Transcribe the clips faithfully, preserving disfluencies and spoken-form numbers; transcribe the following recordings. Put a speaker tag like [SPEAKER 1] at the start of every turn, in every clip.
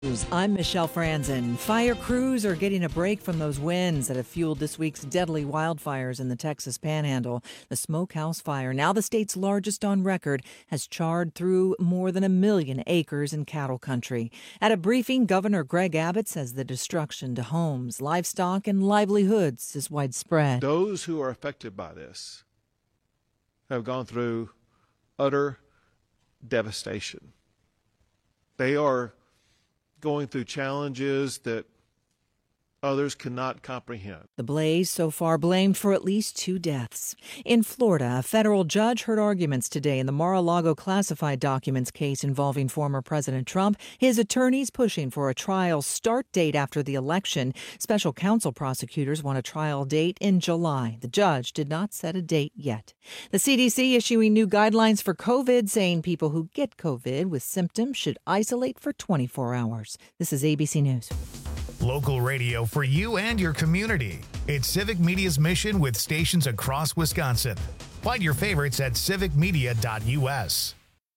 [SPEAKER 1] I'm Michelle Franzen. Fire crews are getting a break from those winds that have fueled this week's deadly wildfires in the Texas Panhandle. The Smokehouse Fire, now the state's largest on record, has charred through more than a million acres in cattle country. At a briefing, Governor Greg Abbott says the destruction to homes, livestock, and livelihoods is widespread.
[SPEAKER 2] Those who are affected by this have gone through utter devastation. They are going through challenges that others cannot comprehend.
[SPEAKER 1] The blaze so far blamed for at least two deaths. In Florida, a federal judge heard arguments today in the Mar-a-Lago classified documents case involving former President Trump. His attorneys pushing for a trial start date after the election. Special counsel prosecutors want a trial date in July. The judge did not set a date yet. The C D C issuing new guidelines for COVID, saying people who get COVID with symptoms should isolate for twenty-four hours. This is A B C News.
[SPEAKER 3] Local radio for you and your community. It's Civic Media's mission with stations across Wisconsin. Find your favorites at civic media dot U S.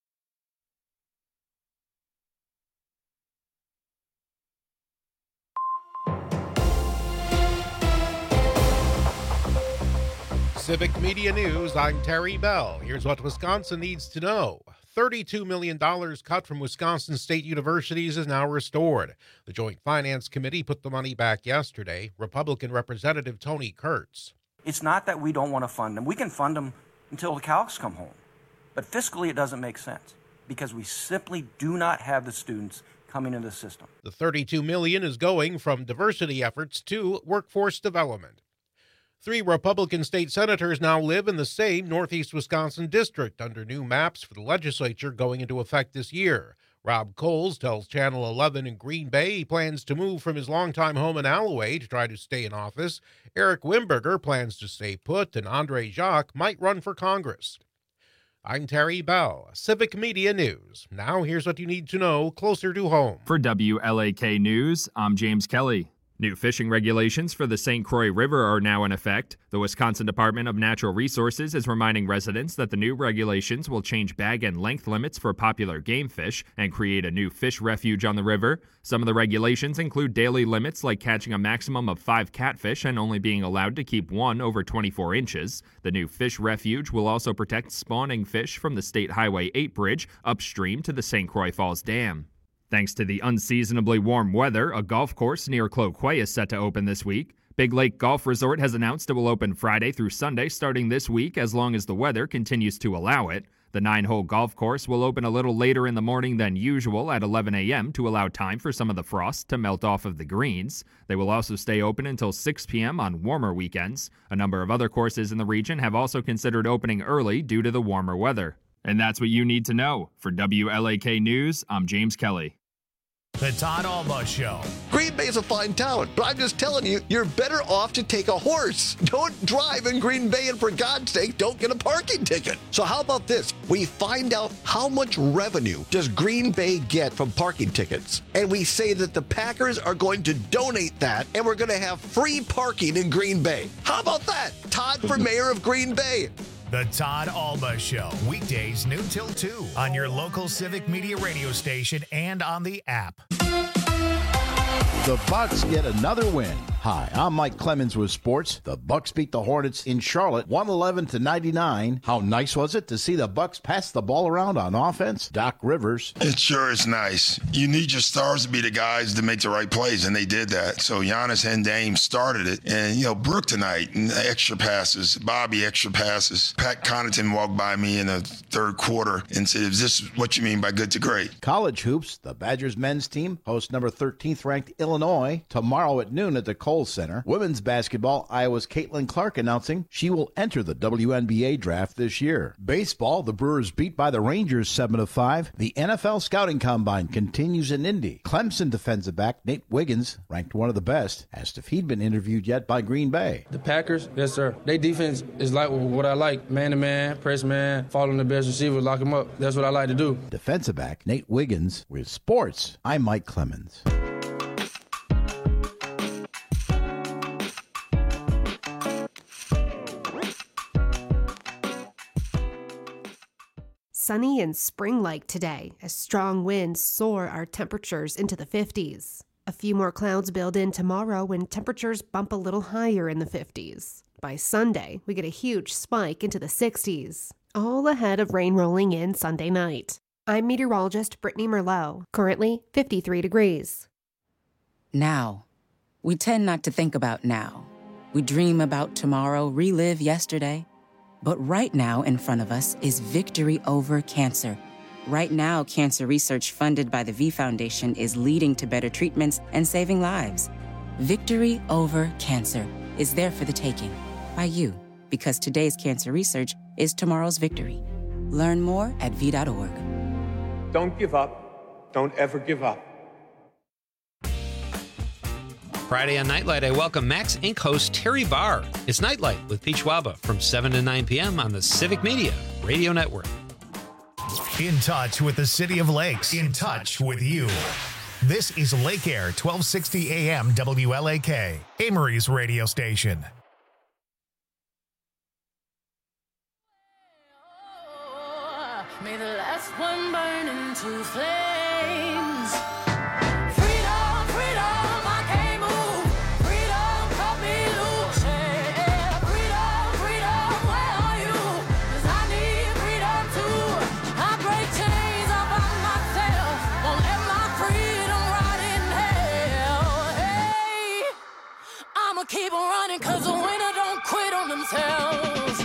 [SPEAKER 4] Civic Media News, I'm Terry Bell. Here's what Wisconsin needs to know. thirty-two million dollars cut from Wisconsin State Universities is now restored. The Joint Finance Committee put the money back yesterday. Republican Representative Tony Kurtz.
[SPEAKER 5] It's not that we don't want to fund them. We can fund them until the cows come home. But fiscally, it doesn't make sense because we simply do not have the students coming into the system.
[SPEAKER 4] The thirty-two million dollars is going from diversity efforts to workforce development. Three Republican state senators now live in the same Northeast Wisconsin district under new maps for the legislature going into effect this year. Rob Coles tells Channel eleven in Green Bay he plans to move from his longtime home in Alloway to try to stay in office. Eric Wimberger plans to stay put, and Andre Jacques might run for Congress. I'm Terry Bell, Civic Media News. Now here's what you need to know closer to home.
[SPEAKER 6] For W L A K News, I'm James Kelly. New fishing regulations for the Saint Croix River are now in effect. The Wisconsin Department of Natural Resources is reminding residents that the new regulations will change bag and length limits for popular game fish and create a new fish refuge on the river. Some of the regulations include daily limits like catching a maximum of five catfish and only being allowed to keep one over twenty-four inches. The new fish refuge will also protect spawning fish from the State Highway eight bridge upstream to the Saint Croix Falls Dam. Thanks to the unseasonably warm weather, a golf course near Cloquet is set to open this week. Big Lake Golf Resort has announced it will open Friday through Sunday starting this week as long as the weather continues to allow it. The nine-hole golf course will open a little later in the morning than usual at eleven a.m. to allow time for some of the frost to melt off of the greens. They will also stay open until six p.m. on warmer weekends. A number of other courses in the region have also considered opening early due to the warmer weather. And that's what you need to know. For W L A K News, I'm James Kelly.
[SPEAKER 3] The Todd Alba Show.
[SPEAKER 7] Green Bay's a fine town, but I'm just telling you, you're better off to take a horse. Don't drive in Green Bay, and for God's sake, don't get a parking ticket. So how about this? We find out how much revenue does Green Bay get from parking tickets, and we say that the Packers are going to donate that, and we're going to have free parking in Green Bay. How about that? Todd for mayor of Green Bay.
[SPEAKER 3] The Todd Alba Show, weekdays noon till two on your local Civic Media radio station and on the app.
[SPEAKER 8] The Bucks get another win. Hi, I'm Mike Clemens with sports. The Bucks beat the Hornets in Charlotte one eleven to ninety-nine. How nice was it to see the Bucks pass the ball around on offense? Doc Rivers.
[SPEAKER 9] It sure is nice. You need your stars to be the guys to make the right plays, and they did that. So Giannis and Dame started it. And, you know, Brooke tonight, and extra passes. Bobby, extra passes. Pat Connaughton walked by me in the third quarter and said, is this what you mean by good to great?
[SPEAKER 8] College hoops, the Badgers men's team hosts number thirteenth ranked Illinois tomorrow at noon at the Kohl Center. Women's basketball, Iowa's Caitlin Clark announcing she will enter the W N B A draft this year. Baseball, the Brewers beat by the Rangers seven to five. The N F L scouting combine continues in Indy. Clemson defensive back Nate Wiggins, ranked one of the best, asked if he'd been interviewed yet by Green Bay.
[SPEAKER 10] The Packers, yes sir. Their defense is like what I like. Man-to-man, press man, following the best receiver, lock him up. That's what I like to do.
[SPEAKER 8] Defensive back Nate Wiggins with sports. I'm Mike Clemens.
[SPEAKER 11] sunny and spring-like today as strong winds soar our temperatures into the fifties. A few more clouds build in tomorrow and temperatures bump a little higher in the fifties. By Sunday, we get a huge spike into the sixties, all ahead of rain rolling in Sunday night. I'm meteorologist Brittany Merlot, currently fifty-three degrees.
[SPEAKER 12] Now. We tend not to think about now. We dream about tomorrow, relive yesterday. But right now in front of us is victory over cancer. Right now, cancer research funded by the V Foundation is leading to better treatments and saving lives. Victory over cancer is there for the taking by you, because today's cancer research is tomorrow's victory. Learn more at v dot org.
[SPEAKER 13] Don't give up. Don't ever give up.
[SPEAKER 14] Friday on Nightlight, I welcome Max Incorporated host Terry Barr. It's Nightlight with Pete Schwaba from seven to nine p.m. on the Civic Media Radio Network.
[SPEAKER 3] In touch with the City of Lakes. In touch with you. This is Lake Air, twelve sixty A M W L A K, Amory's radio station.
[SPEAKER 15] May the last one burn into flames. Keep on running because the winner don't quit on themselves.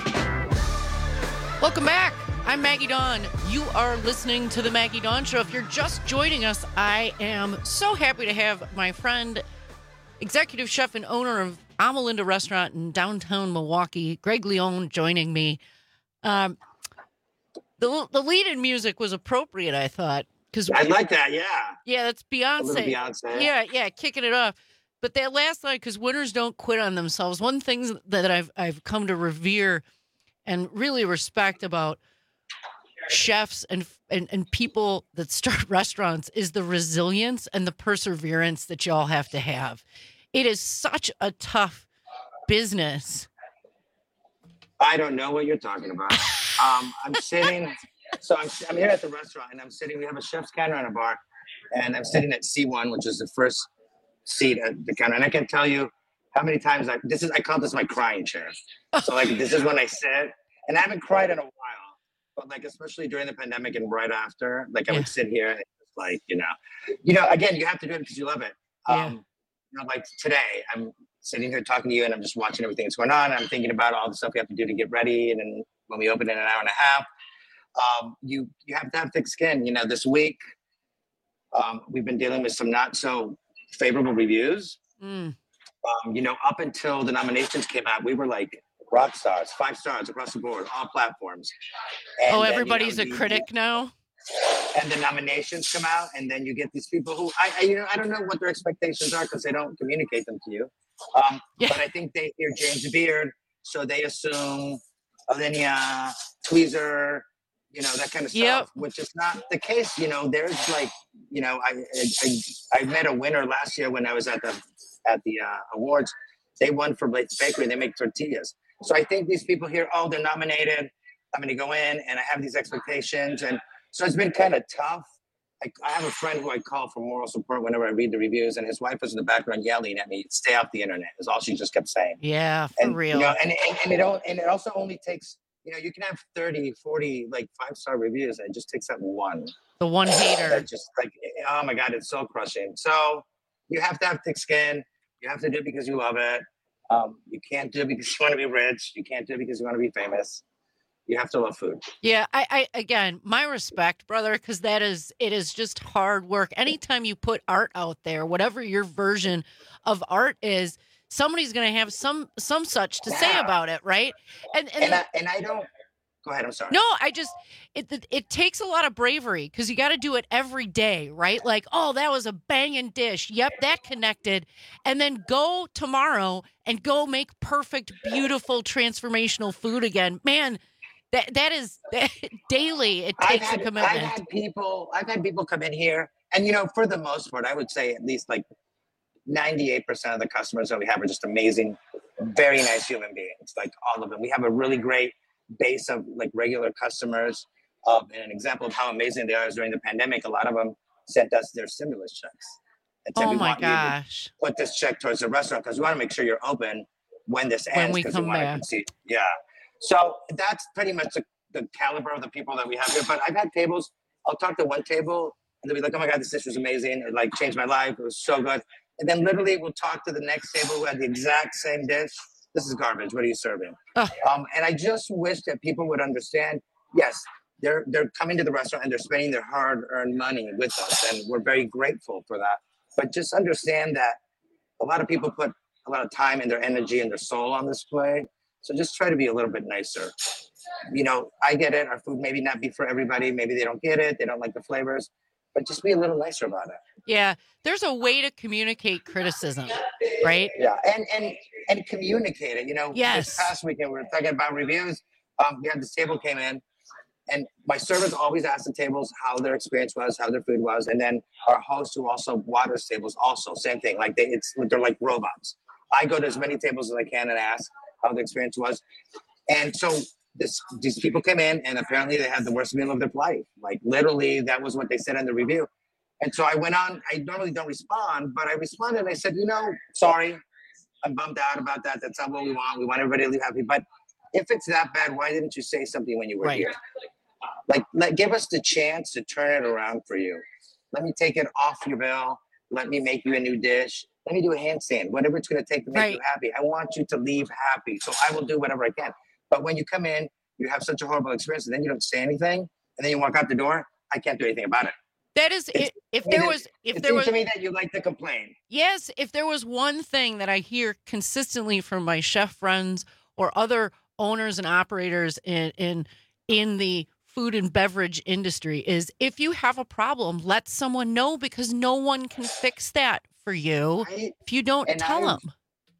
[SPEAKER 16] Welcome back. I'm Maggie Dawn. You are listening to the Maggie Dawn Show. If you're just joining us, I am so happy to have my friend, executive chef and owner of Amelinda Restaurant in downtown Milwaukee, Greg Leone, joining me. Um, the the lead-in music was appropriate, I thought. Cause
[SPEAKER 17] I like that, yeah.
[SPEAKER 16] Yeah, that's Beyonce.
[SPEAKER 17] A little Beyonce.
[SPEAKER 16] Yeah, yeah, kicking it off. But that last line, because winners don't quit on themselves. One thing that I've I've come to revere and really respect about chefs and, and and people that start restaurants is the resilience and the perseverance that y'all have to have. It is such a tough business.
[SPEAKER 17] I don't know what you're talking about. um, I'm sitting, so I'm I'm here at the restaurant and I'm sitting. We have a chef's counter on a bar, and I'm sitting at C one, which is the first seat at the counter, and I can tell you how many times I this is I call this my crying chair. So like this is when I sit, and I haven't cried in a while, but like especially during the pandemic and right after, like I would sit here and it's like you know, you know again you have to do it because you love it. Um, yeah. You know, like today I'm sitting here talking to you and I'm just watching everything that's going on. And I'm thinking about all the stuff we have to do to get ready, and then when we open in an hour and a half, um, you you have to have thick skin. You know, this week um, we've been dealing with some not so favorable reviews. Mm. Um, you know, up until the nominations came out, we were like rock stars, five stars across the board, all platforms.
[SPEAKER 16] And oh, everybody's then, you know, a the, critic now.
[SPEAKER 17] And the nominations come out, and then you get these people who I, I you know, I don't know what their expectations are because they don't communicate them to you. Um, yeah. But I think they hear James Beard, so they assume Alinea, Tweezer, you know, that kind of stuff, yep. Which is not the case. You know, there's like, you know, I, I I met a winner last year when I was at the at the uh, awards. They won for Blake's Bakery, and they make tortillas. So I think these people here, oh, they're nominated. I'm going to go in, and I have these expectations, and so it's been kind of tough. I, I have a friend who I call for moral support whenever I read the reviews, and his wife was in the background yelling at me, "Stay off the internet." Is all she just kept saying.
[SPEAKER 16] Yeah, for
[SPEAKER 17] and,
[SPEAKER 16] real.
[SPEAKER 17] You know, and and, and it all, and it also only takes. You know, you can have thirty, forty, like five-star reviews, and it just takes that one.
[SPEAKER 16] The one hater.
[SPEAKER 17] That just like, oh my God, it's so crushing. So you have to have thick skin. You have to do it because you love it. Um, you can't do it because you want to be rich. You can't do it because you want to be famous. You have to love food.
[SPEAKER 16] Yeah, I, I again, my respect, brother, because that is, it is just hard work. Anytime you put art out there, whatever your version of art is, somebody's going to have some some such to yeah. say about it, right? And and,
[SPEAKER 17] and, I, and I don't. Go ahead. I'm sorry.
[SPEAKER 16] No, I just it it, it takes a lot of bravery because you got to do it every day, right? Like, oh, that was a banging dish. Yep, that connected. And then go tomorrow and go make perfect, beautiful, transformational food again, man. That that is that, daily. It takes
[SPEAKER 17] had,
[SPEAKER 16] a commitment.
[SPEAKER 17] I've had people. I've had people come in here, and you know, for the most part, I would say at least like ninety-eight percent of the customers that we have are just amazing, very nice human beings. Like all of them. We have a really great base of like regular customers Um, and an example of how amazing they are is during the pandemic, a lot of them sent us their stimulus checks. And said,
[SPEAKER 16] Oh
[SPEAKER 17] "We
[SPEAKER 16] my
[SPEAKER 17] want you to
[SPEAKER 16] gosh.
[SPEAKER 17] put this check towards the restaurant because we want to make sure you're open when this
[SPEAKER 16] When
[SPEAKER 17] ends
[SPEAKER 16] we
[SPEAKER 17] because
[SPEAKER 16] come
[SPEAKER 17] we want to
[SPEAKER 16] back."
[SPEAKER 17] concede." Yeah. So that's pretty much the, the caliber of the people that we have here. But I've had tables, I'll talk to one table and they'll be like, "Oh my God, this dish was amazing. It like changed my life. It was so good." And then literally we'll talk to the next table who had the exact same dish. "This is garbage. What are you serving?" Um, and I just wish that people would understand, yes, they're they're coming to the restaurant and they're spending their hard-earned money with us. And we're very grateful for that. But just understand that a lot of people put a lot of time and their energy and their soul on display. So just try to be a little bit nicer. You know, I get it. Our food maybe not be for everybody. Maybe they don't get it. They don't like the flavors. But just be a little nicer about it.
[SPEAKER 16] Yeah, there's a way to communicate criticism, right?
[SPEAKER 17] Yeah, and and and communicate it. You know,
[SPEAKER 16] Yes.
[SPEAKER 17] this past weekend we were talking about reviews. Um, we had this table came in, and my servers always ask the tables how their experience was, how their food was, and then our host who also waters tables also same thing. Like they, it's they're like robots. I go to as many tables as I can and ask how the experience was, and so. This, these people came in and apparently they had the worst meal of their life. Like literally, that was what they said in the review. And so I went on. I normally don't respond, but I responded. And I said, you know, sorry, I'm bummed out about that. That's not what we want. We want everybody to leave happy. But if it's that bad, why didn't you say something when you were
[SPEAKER 16] Right.
[SPEAKER 17] here? Like, let give us the chance to turn it around for you. Let me take it off your bill. Let me make you a new dish. Let me do a handstand. Whatever it's going to take to make
[SPEAKER 16] Right.
[SPEAKER 17] you happy. I want you to leave happy. So I will do whatever I can. But when you come in, you have such a horrible experience, and then you don't say anything, and then you walk out the door. I can't do anything about it.
[SPEAKER 16] That is,
[SPEAKER 17] It's-
[SPEAKER 16] if, if
[SPEAKER 17] I mean,
[SPEAKER 16] there
[SPEAKER 17] it-
[SPEAKER 16] was, if
[SPEAKER 17] it
[SPEAKER 16] there
[SPEAKER 17] seems
[SPEAKER 16] was,
[SPEAKER 17] to me that you like to complain.
[SPEAKER 16] yes, if there was one thing that I hear consistently from my chef friends or other owners and operators in in in the food and beverage industry is if you have a problem, let someone know because no one can fix that for you
[SPEAKER 17] Right?
[SPEAKER 16] if you don't
[SPEAKER 17] And
[SPEAKER 16] tell
[SPEAKER 17] I've-
[SPEAKER 16] them.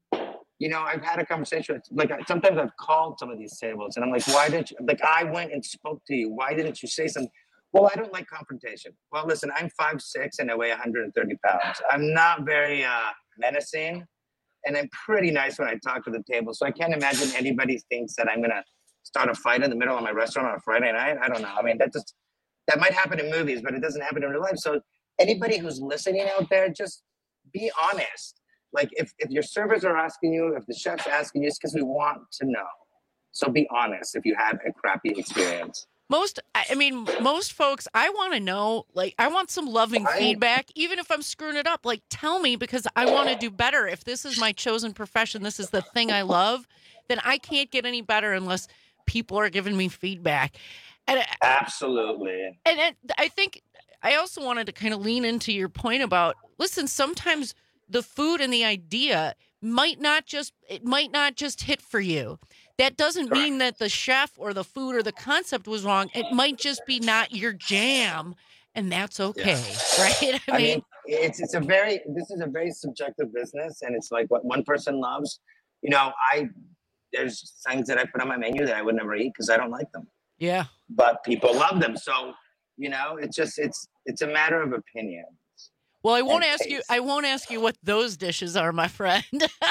[SPEAKER 17] You know, I've had a conversation with, like, I- sometimes I've called some of these tables, and I'm like, why didn't you, like, I went and spoke to you. Why didn't you say something? Well, I don't like confrontation. Well, listen, I'm five six and I weigh one hundred thirty pounds. I'm not very uh, menacing, and I'm pretty nice when I talk to the table. So I can't imagine anybody thinks that I'm going to start a fight in the middle of my restaurant on a Friday night. I don't know. I mean, that just, that might happen in movies, but it doesn't happen in real life. So anybody who's listening out there, just be honest. Like if, if your servers are asking you, if the chef's asking you, it's because we want to know. So be honest if you had a crappy experience.
[SPEAKER 16] Most, I I mean, most folks, I want to know, like, I want some loving
[SPEAKER 17] Right.
[SPEAKER 16] feedback, even if I'm screwing it up. Like, tell me because I want to do better. If this is my chosen profession, this is the thing I love, then I can't get any better unless people are giving me feedback. And
[SPEAKER 17] Absolutely.
[SPEAKER 16] And it, I think I also wanted to kind of lean into your point about, listen, sometimes the food and the idea might not just, it might not just hit for you. That doesn't mean that the chef or the food or the concept was wrong. It might just be not your jam, and that's okay, right?
[SPEAKER 17] I mean, it's it's a very this is a very subjective business, and it's like what one person loves. You know, I there's things that I put on my menu that I would never eat because I don't like them,
[SPEAKER 16] yeah.
[SPEAKER 17] but people love them. So you know, it's just it's it's a matter of opinion.
[SPEAKER 16] Well, I won't
[SPEAKER 17] and
[SPEAKER 16] ask you.
[SPEAKER 17] taste.
[SPEAKER 16] I won't ask you what those dishes are, my friend.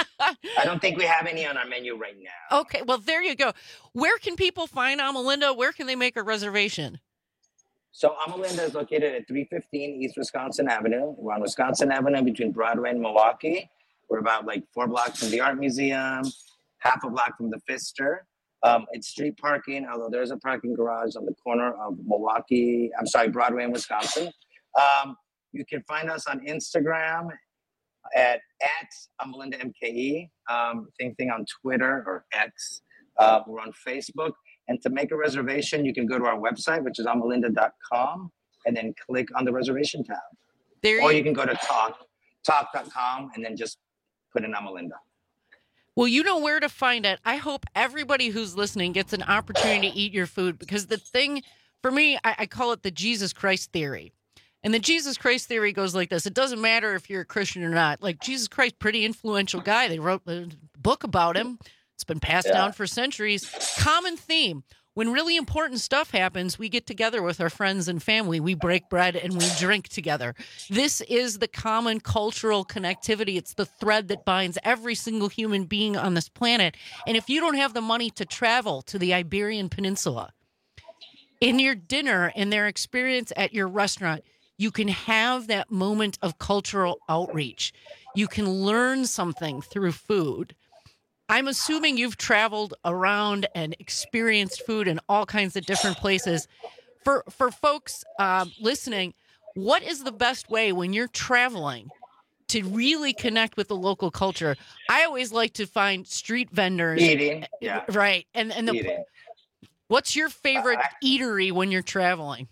[SPEAKER 17] I don't think we have any on our menu right now.
[SPEAKER 16] Okay, well, there you go. Where can people find Amalinda? Where can they make a reservation?
[SPEAKER 17] So Amalinda is located at three fifteen East Wisconsin Avenue. We're on Wisconsin Avenue between Broadway and Milwaukee. We're about like four blocks from the Art Museum, half a block from the Pfister. Um, it's street parking, although there's a parking garage on the corner of Milwaukee, I'm sorry, Broadway and Wisconsin. Um, you can find us on Instagram at, at Amalinda M K E. Um, same thing on Twitter or X. Uh, we're on Facebook. And to make a reservation, you can go to our website, which is amalinda dot com, and then click on the reservation tab.
[SPEAKER 16] There
[SPEAKER 17] or
[SPEAKER 16] you-
[SPEAKER 17] you can go to talk, talk dot com and then just put in Amalinda.
[SPEAKER 16] Well, you know where to find it. I hope everybody who's listening gets an opportunity to eat your food because the thing, for me, I, I call it the Jesus Christ theory. And the Jesus Christ theory goes like this. It doesn't matter if you're a Christian or not. Like Jesus Christ, pretty influential guy. They wrote a book about him. It's been passed
[SPEAKER 17] Yeah.
[SPEAKER 16] down for centuries. Common theme. When really important stuff happens, we get together with our friends and family. We break bread and we drink together. This is the common cultural connectivity. It's the thread that binds every single human being on this planet. And if you don't have the money to travel to the Iberian Peninsula, in your dinner, in their experience at your restaurant, you can have that moment of cultural outreach. You can learn something through food. I'm assuming you've traveled around and experienced food in all kinds of different places. For for folks um, listening, what is the best way when you're traveling to really connect with the local culture? I always like to find street vendors.
[SPEAKER 17] Eating, yeah.
[SPEAKER 16] Right. And, and the,
[SPEAKER 17] Eating.
[SPEAKER 16] What's your favorite
[SPEAKER 17] Uh,
[SPEAKER 16] eatery when you're traveling?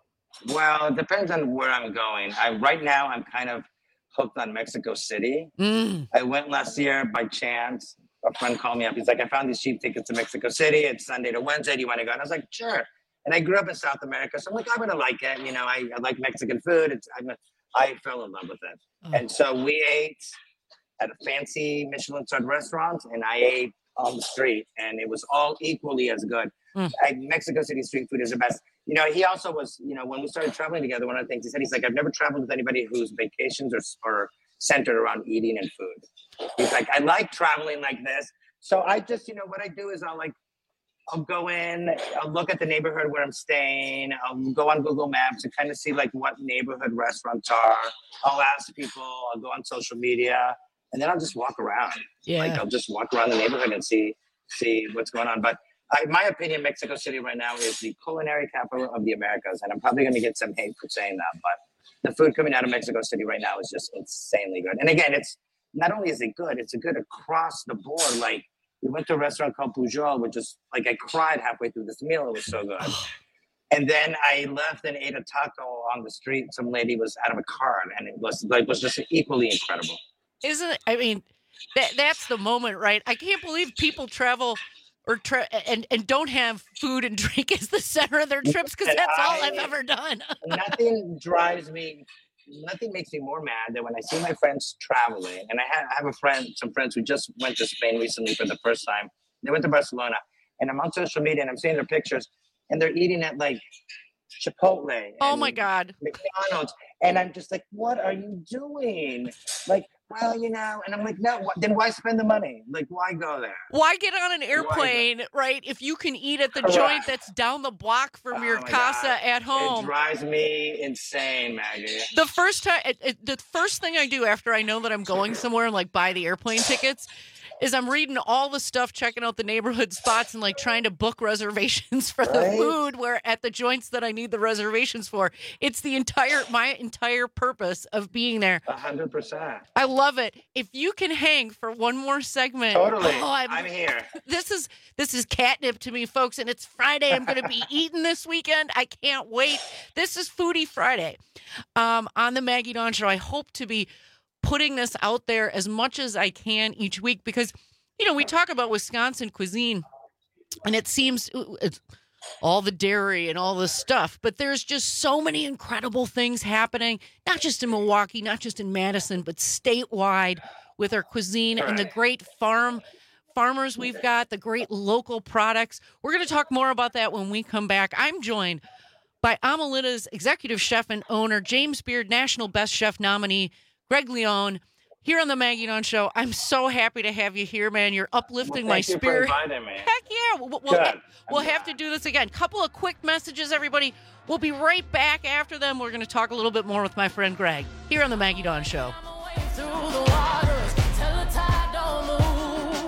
[SPEAKER 17] Well, it depends on where I'm going. I right now I'm kind of hooked on Mexico City.
[SPEAKER 16] Mm.
[SPEAKER 17] I went last year by chance. A friend called me up. He's like, I found these cheap tickets to Mexico City. It's Sunday to Wednesday. Do you want to go? And I was like, sure. And I grew up in South America, so I'm like, I'm gonna like it. You know, I, I like Mexican food. It's I'm a, I fell in love with it.
[SPEAKER 16] Oh.
[SPEAKER 17] And so we ate at a fancy Michelin-starred restaurant, and I ate on the street, and it was all equally as good.
[SPEAKER 16] Mm.
[SPEAKER 17] I, Mexico City street food is the best. You know, he also was, you know, when we started traveling together, one of the things he said, he's like, I've never traveled with anybody whose vacations are, are centered around eating and food. He's like, I like traveling like this. So I just, you know, what I do is I'll like, I'll go in, I'll look at the neighborhood where I'm staying. I'll go on Google Maps to kind of see like what neighborhood restaurants are. I'll ask people, I'll go on social media, and then I'll just walk around.
[SPEAKER 16] Yeah.
[SPEAKER 17] Like I'll just walk around the neighborhood and see, see what's going on. But I, my opinion, Mexico City right now is the culinary capital of the Americas. And I'm probably going to get some hate for saying that, but the food coming out of Mexico City right now is just insanely good. And again, it's not only is it good, it's a good across the board. Like, we went to a restaurant called Pujol, which is like I cried halfway through this meal. It was so good. And then I left and ate a taco on the street. Some lady was out of a cart, and it was like was just equally incredible.
[SPEAKER 16] Isn't it? I mean, that that's the moment, right? I can't believe people travel or tra- and and don't have food and drink as the center of their trips, because that's all
[SPEAKER 17] I,
[SPEAKER 16] I've ever done.
[SPEAKER 17] Nothing drives me. Nothing makes me more mad than when I see my friends traveling. And I have, I have a friend, some friends who just went to Spain recently for the first time. They went to Barcelona, and I'm on social media and I'm seeing their pictures, and they're eating at like Chipotle.
[SPEAKER 16] Oh my God.
[SPEAKER 17] McDonald's. And I'm just like, what are you doing? Like, well, you know, and I'm like, no, wh- then why spend the money? Like, why go there?
[SPEAKER 16] Why get on an airplane, right, if you can eat at the
[SPEAKER 17] Correct.
[SPEAKER 16] joint that's down the block from
[SPEAKER 17] Oh
[SPEAKER 16] your
[SPEAKER 17] my
[SPEAKER 16] casa
[SPEAKER 17] God.
[SPEAKER 16] at home?
[SPEAKER 17] It drives me insane, Maggie.
[SPEAKER 16] The first time, it, it, the first thing I do after I know that I'm going somewhere and like buy the airplane tickets is I'm reading all the stuff, checking out the neighborhood spots and like trying to book reservations for the
[SPEAKER 17] Right?
[SPEAKER 16] food where at the joints that I need the reservations for. It's the entire, my entire purpose of being there.
[SPEAKER 17] A hundred percent.
[SPEAKER 16] I love it. If you can hang for one more segment.
[SPEAKER 17] Totally.
[SPEAKER 16] oh, I'm,
[SPEAKER 17] I'm here.
[SPEAKER 16] This is this is catnip to me, folks, and it's Friday. I'm going to be eating this weekend. I can't wait. This is Foodie Friday um, on the Maggie Dawn Show. I hope to be putting this out there as much as I can each week because, you know, we talk about Wisconsin cuisine, and it seems it's all the dairy and all this stuff, but there's just so many incredible things happening, not just in Milwaukee, not just in Madison, but statewide with our cuisine and the great farm farmers we've got, the great local products. We're going to talk more about that when we come back. I'm joined by Amelita's executive chef and owner, James Beard, National Best Chef nominee, Greg Leone, here on the Maggie Dawn Show. I'm so happy to have you here, man. You're uplifting
[SPEAKER 17] Well,
[SPEAKER 16] my
[SPEAKER 17] thank you for
[SPEAKER 16] spirit.
[SPEAKER 17] inviting me.
[SPEAKER 16] Heck yeah. We'll, we'll,
[SPEAKER 17] Good.
[SPEAKER 16] we'll have to do this again. Couple of quick messages, everybody. We'll be right back after them. We're going to talk a little bit more with my friend Greg here on the Maggie Dawn Show.
[SPEAKER 15] Through the waters, tell the tide don't move.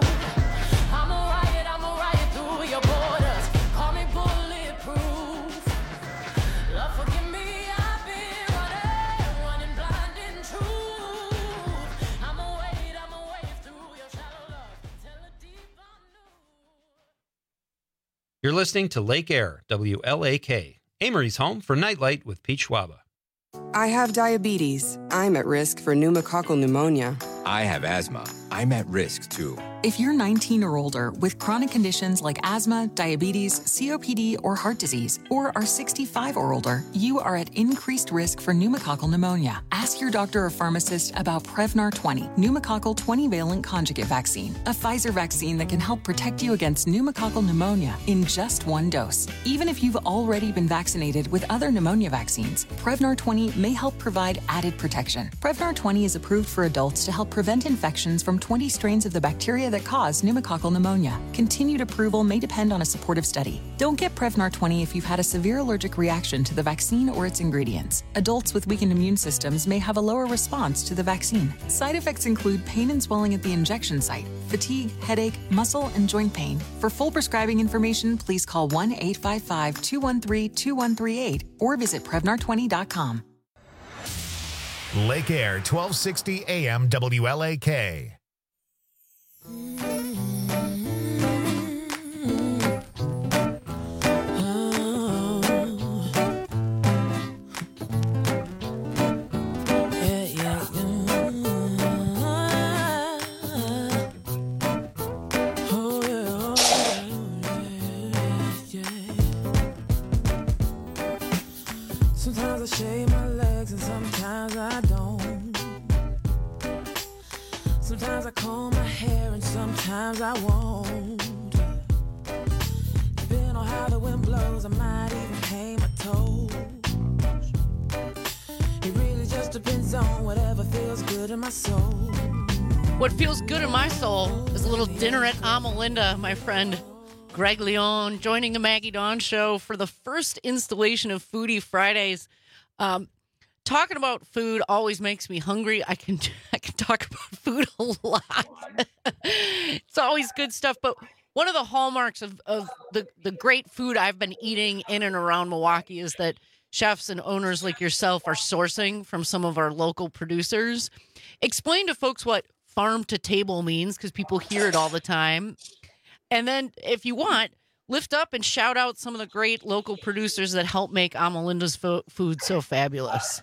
[SPEAKER 15] I'm a riot, I'm a riot through your borders. Call me bulletproof. Lord, forgive me, I've been running, running blind in truth. I'm a wade, I'm a wave through your shallow love. Tell the deep
[SPEAKER 14] You're listening to Lake Air, W L A K, Amory's home for Nightlight with Pete Schwaba.
[SPEAKER 18] I have diabetes. I'm at risk for pneumococcal pneumonia.
[SPEAKER 19] I have asthma. I'm at risk too.
[SPEAKER 20] If you're nineteen or older with chronic conditions like asthma, diabetes, C O P D, or heart disease, or are sixty-five or older, you are at increased risk for pneumococcal pneumonia. Ask your doctor or pharmacist about Prevnar twenty, pneumococcal twenty-valent conjugate vaccine, a Pfizer vaccine that can help protect you against pneumococcal pneumonia in just one dose. Even if you've already been vaccinated with other pneumonia vaccines, Prevnar twenty may help provide added protection. Prevnar twenty is approved for adults to help prevent infections from twenty strains of the bacteria that cause pneumococcal pneumonia. Continued approval may depend on a supportive study. Don't get Prevnar twenty if you've had a severe allergic reaction to the vaccine or its ingredients. Adults with weakened immune systems may have a lower response to the vaccine. Side effects include pain and swelling at the injection site, fatigue, headache, muscle, and joint pain. For full prescribing information, please call one eight five five, two one three, two one three eight or visit Prevnar twenty dot com.
[SPEAKER 3] Lake Air, twelve sixty A M W L A K.
[SPEAKER 15] Sometimes I shave my legs and sometimes I don't. Sometimes I comb my hair and sometimes I won't. Depending on how the wind blows, I might even paint my toes. It really just depends on whatever feels good in my soul.
[SPEAKER 16] What feels good in my soul is a little dinner at Amalinda, my friend Greg Leon joining the Maggie Dawn Show for the first installation of Foodie Fridays. Um, talking about food always makes me hungry. I can I can talk about food a lot. It's always good stuff. But one of the hallmarks of, of the, the great food I've been eating in and around Milwaukee is that chefs and owners like yourself are sourcing from some of our local producers. Explain to folks what farm to table means, because people hear it all the time. And then, if you want, lift up and shout out some of the great local producers that help make Amalinda's fo- food so fabulous.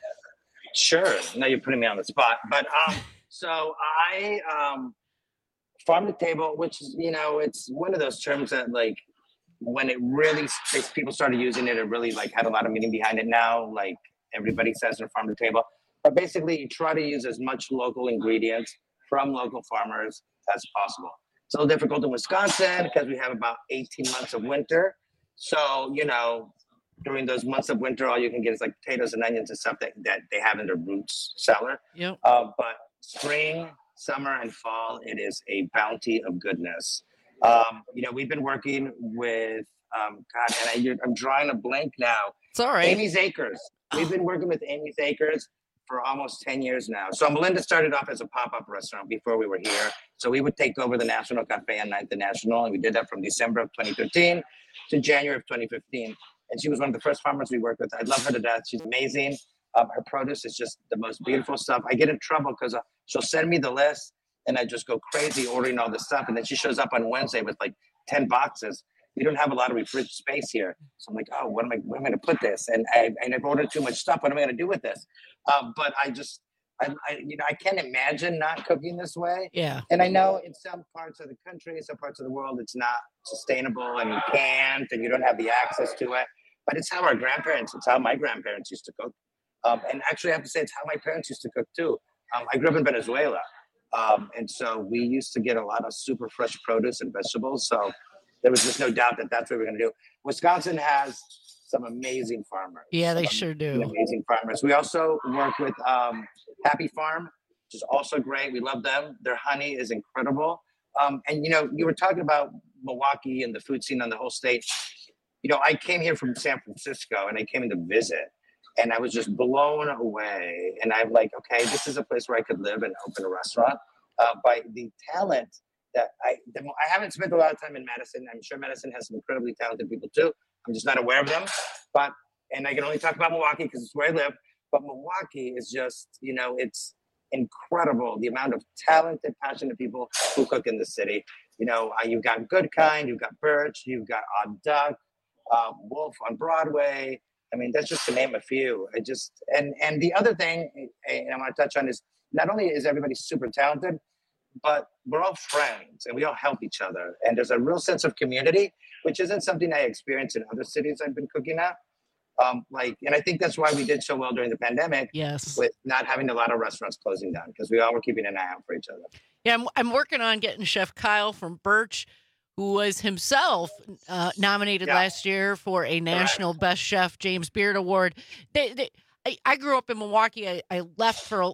[SPEAKER 17] Sure. Now you're putting me on the spot. But um, so I, um, farm to table, which is, you know, it's one of those terms that, like, when it really, people started using it, it really, like, had a lot of meaning behind it now. Like, everybody says in farm to table. But basically, you try to use as much local ingredients from local farmers as possible. It's a little difficult in Wisconsin because we have about eighteen months of winter. So, you know, during those months of winter, all you can get is like potatoes and onions and stuff that, that they have in their roots cellar.
[SPEAKER 16] Yep.
[SPEAKER 17] Uh, but spring, summer, and fall, it is a bounty of goodness. Um, you know, we've been working with, um, God, and I, you're, I'm drawing a blank now.
[SPEAKER 16] It's all right.
[SPEAKER 17] Amy's Acres. We've been working with Amy's Acres for almost ten years now. So Melinda started off as a pop-up restaurant before we were here. So we would take over the National Cafe on ninth and National, and we did that from December of twenty thirteen to January of twenty fifteen. And she was one of the first farmers we worked with. I love her to death. She's amazing. Um, her produce is just the most beautiful stuff. I get in trouble because uh, she'll send me the list, and I just go crazy ordering all this stuff. And then she shows up on Wednesday with like ten boxes. We don't have a lot of refrigerated space here. So I'm like, oh, what am I, where am I going to put this? And, I, and I've ordered too much stuff. What am I going to do with this? Um, but I just, I, I, you know, I can't imagine not cooking this way.
[SPEAKER 16] Yeah.
[SPEAKER 17] And I know in some parts of the country, some parts of the world, it's not sustainable and you can't, and you don't have the access to it. But it's how our grandparents, it's how my grandparents used to cook. Um, and actually, I have to say, it's how my parents used to cook too. Um, I grew up in Venezuela. Um, and so we used to get a lot of super fresh produce and vegetables. So there was just no doubt that that's what we're going to do. Wisconsin has some amazing farmers.
[SPEAKER 16] Yeah, they
[SPEAKER 17] some
[SPEAKER 16] sure do.
[SPEAKER 17] Amazing farmers. We also work with um, Happy Farm, which is also great. We love them. Their honey is incredible. Um, and, you know, you were talking about Milwaukee and the food scene on the whole state. You know, I came here from San Francisco and I came in to visit. And I was just blown away. And I'm like, okay, this is a place where I could live and open a restaurant. Uh, by the talent that I, the, I haven't spent a lot of time in Madison. I'm sure Madison has some incredibly talented people too. I'm just not aware of them. But, and I can only talk about Milwaukee because it's where I live. But Milwaukee is just, you know, it's incredible. The amount of talented, passionate people who cook in the city. You know, uh, you've got Good Kind, you've got Birch, you've got Odd Duck, uh, Wolf on Broadway. I mean, that's just to name a few. I just, and, and the other thing and I want to touch on is not only is everybody super talented, but we're all friends and we all help each other. And there's a real sense of community, which isn't something I experience in other cities I've been cooking at. Um, like, and I think that's why we did so well during the pandemic.
[SPEAKER 16] Yes.
[SPEAKER 17] With not having a lot of restaurants closing down, because we all were keeping an eye out for each other.
[SPEAKER 16] Yeah, I'm, I'm working on getting Chef Kyle from Birch, who was himself uh, nominated
[SPEAKER 17] Yeah.
[SPEAKER 16] last year for a National Best Chef James Beard Award. They, they, I, I grew up in Milwaukee. I, I left for a, a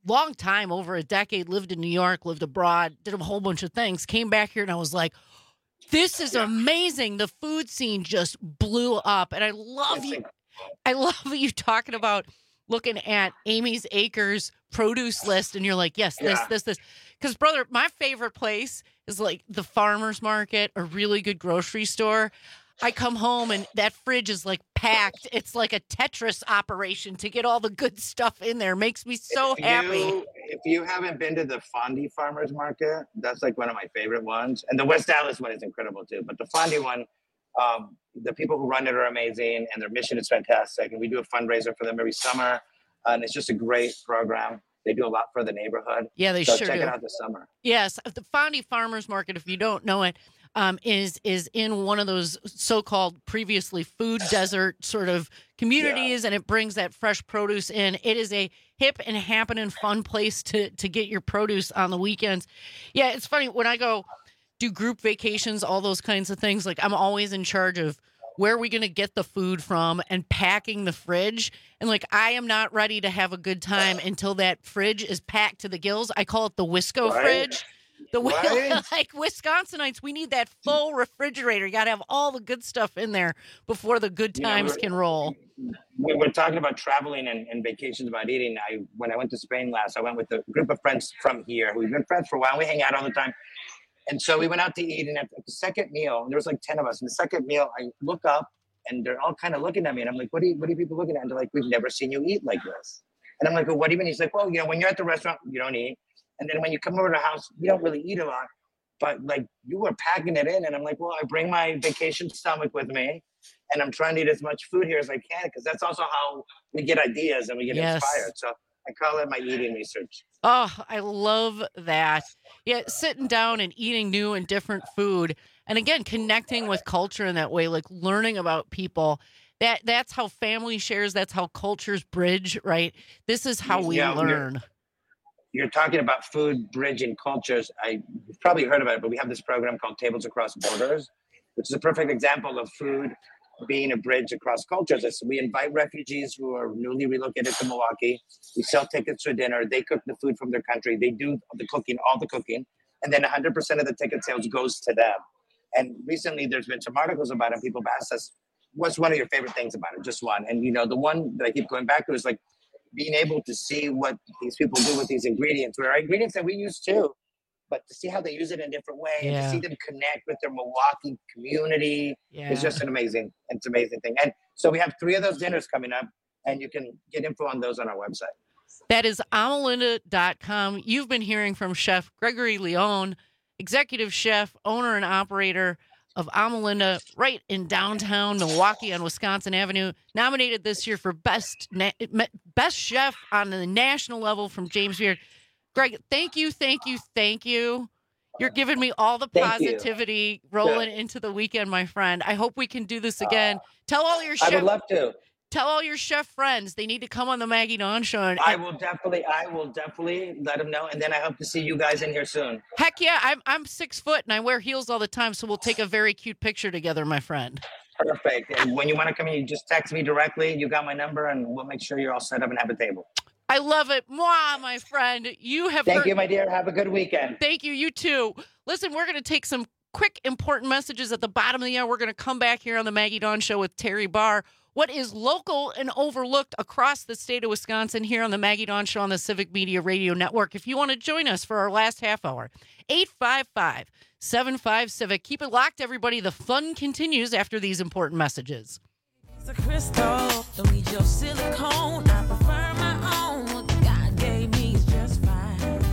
[SPEAKER 16] long time, over a decade, lived in New York, lived abroad, did a whole bunch of things, came back here, and I was like, this is amazing. The food scene just blew up. And I love you. I love you talking about looking at Amy's Acres produce list, and you're like, yes, this,
[SPEAKER 17] Yeah.
[SPEAKER 16] this, this. Because, brother, my favorite place is like the farmer's market, a really good grocery store. I come home and that fridge is like packed. It's like a Tetris operation to get all the good stuff in there. Makes me so
[SPEAKER 17] If
[SPEAKER 16] happy.
[SPEAKER 17] you, if you haven't been to the Fondy Farmers Market, that's like one of my favorite ones. And the West Dallas one is incredible too. But the Fondy one, um, the people who run it are amazing and their mission is fantastic. And we do a fundraiser for them every summer. Uh, and it's just a great program. They do a lot for the neighborhood.
[SPEAKER 16] Yeah, they
[SPEAKER 17] so
[SPEAKER 16] sure
[SPEAKER 17] check
[SPEAKER 16] do.
[SPEAKER 17] it out this summer.
[SPEAKER 16] Yes, the Fondy Farmers Market, if you don't know it, um, is is in one of those so-called previously food desert sort of communities, and it brings that fresh produce in. It is a hip and happening fun place to to get your produce on the weekends. Yeah, it's funny when I go do group vacations, all those kinds of things. Like I'm always in charge of where are we going to get the food from and packing the fridge. And like, I am not ready to have a good time until that fridge is packed to the gills. I call it the Wisco
[SPEAKER 17] Right.
[SPEAKER 16] fridge. The
[SPEAKER 17] Right.
[SPEAKER 16] like Wisconsinites, we need that full refrigerator. You got to have all the good stuff in there before the good
[SPEAKER 17] You know,
[SPEAKER 16] times
[SPEAKER 17] we're-
[SPEAKER 16] can roll.
[SPEAKER 17] When we're talking about traveling and, and vacations about eating, I when I went to Spain last, I went with a group of friends from here. We've been friends for a while. We hang out all the time. And so we went out to eat, and at the second meal, there was like ten of us. And the second meal, I look up, and they're all kind of looking at me, and I'm like, "What are you, what are you people looking at?" And they're like, "We've never seen you eat like this." And I'm like, "Well, what do you mean?" He's like, "Well, you know, when you're at the restaurant, you don't eat, and then when you come over to the house, you don't really eat a lot, but like you were packing it in." And I'm like, "Well, I bring my vacation stomach with me, and I'm trying to eat as much food here as I can, because that's also how we get ideas and we get
[SPEAKER 16] Yes.
[SPEAKER 17] inspired." So I call it my eating research.
[SPEAKER 16] Oh, I love that. Yeah, sitting down and eating new and different food. And again, connecting with culture in that way, like learning about people. That that's how family shares, that's how cultures bridge, right? This is how we
[SPEAKER 17] Yeah, you're-
[SPEAKER 16] learn.
[SPEAKER 17] You're talking about food bridging cultures. I you've probably heard about it, but we have this program called Tables Across Borders, which is a perfect example of food being a bridge across cultures. It's, we invite refugees who are newly relocated to Milwaukee. We sell tickets for dinner. They cook the food from their country. They do the cooking, all the cooking, and then one hundred percent of the ticket sales goes to them. And recently, there's been some articles about it. People have asked us, "What's one of your favorite things about it?" Just one. And you know, the one that I keep going back to is like being able to see what these people do with these ingredients, where are ingredients that we use too, but to see how they use it in a different way and
[SPEAKER 16] Yeah.
[SPEAKER 17] to see them connect with their Milwaukee community
[SPEAKER 16] Yeah.
[SPEAKER 17] is just an amazing, it's an amazing thing. And so we have three of those dinners coming up, and you can get info on those on our website.
[SPEAKER 16] That is amalinda dot com. You've been hearing from Chef Gregory Leone, executive chef, owner, and operator of Amalinda right in downtown Milwaukee on Wisconsin Avenue. Nominated this year for best na- best chef on the national level from James Beard. Greg, thank you, thank you, thank you. You're giving me all the
[SPEAKER 17] Thank you.
[SPEAKER 16] positivity rolling
[SPEAKER 17] Yeah.
[SPEAKER 16] into the weekend, my friend. I hope we can do this again. Tell all your
[SPEAKER 17] I
[SPEAKER 16] chef
[SPEAKER 17] would love to.
[SPEAKER 16] Tell all your chef friends they need to come on the Maggie Dawn Show. And,
[SPEAKER 17] I will definitely, I will definitely let them know. And then I hope to see you guys in here soon.
[SPEAKER 16] Heck yeah, I'm I'm six foot and I wear heels all the time, so we'll take a very cute picture together, my friend.
[SPEAKER 17] Perfect. And when you want to come in, you just text me directly. You got my number, and we'll make sure you're all set up and have a table.
[SPEAKER 16] I love it. Mwah, my friend. You have
[SPEAKER 17] Thank
[SPEAKER 16] heard-
[SPEAKER 17] you, my dear. Have a good weekend.
[SPEAKER 16] Thank you. You too. Listen, we're going to take some quick, important messages at the bottom of the hour. We're going to come back here on the Maggie Dawn Show with Terry Barr. What is local and overlooked across the state of Wisconsin here on the Maggie Dawn Show on the Civic Media Radio Network. If you want to join us for our last half hour, eight five five, seven five, Civic. Keep it locked, everybody. The fun continues after these important messages.
[SPEAKER 15] It's a crystal, don't need your silicone. I prefer my own. What God gave me is just fine.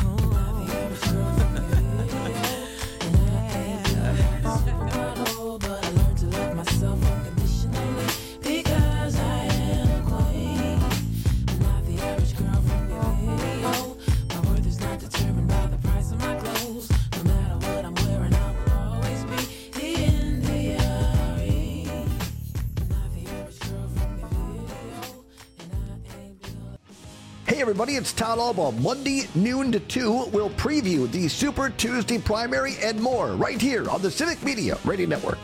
[SPEAKER 15] Oh, but I learned to love myself unconditionally because I am a queen. I'm not the average girl from your video. My worth is not determined by the price of my clothes. No matter what I'm wearing, I will always be in the R E.
[SPEAKER 7] Hey everybody, it's Todd Albaugh. Monday, noon to two, we'll preview the Super Tuesday primary and more right here on the Civic Media Radio Network.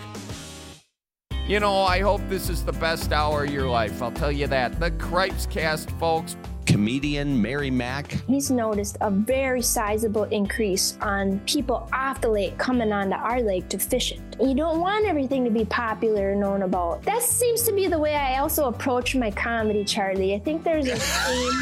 [SPEAKER 21] You know, I hope this is the best hour of your life. I'll tell you that. The Cripes Cast, folks, Comedian Mary Mack.
[SPEAKER 22] He's noticed a very sizable increase on people off the lake coming onto our lake to fish it. You don't want everything to be popular and known about. That seems to be the way I also approach my comedy, Charlie. I think there's a theme.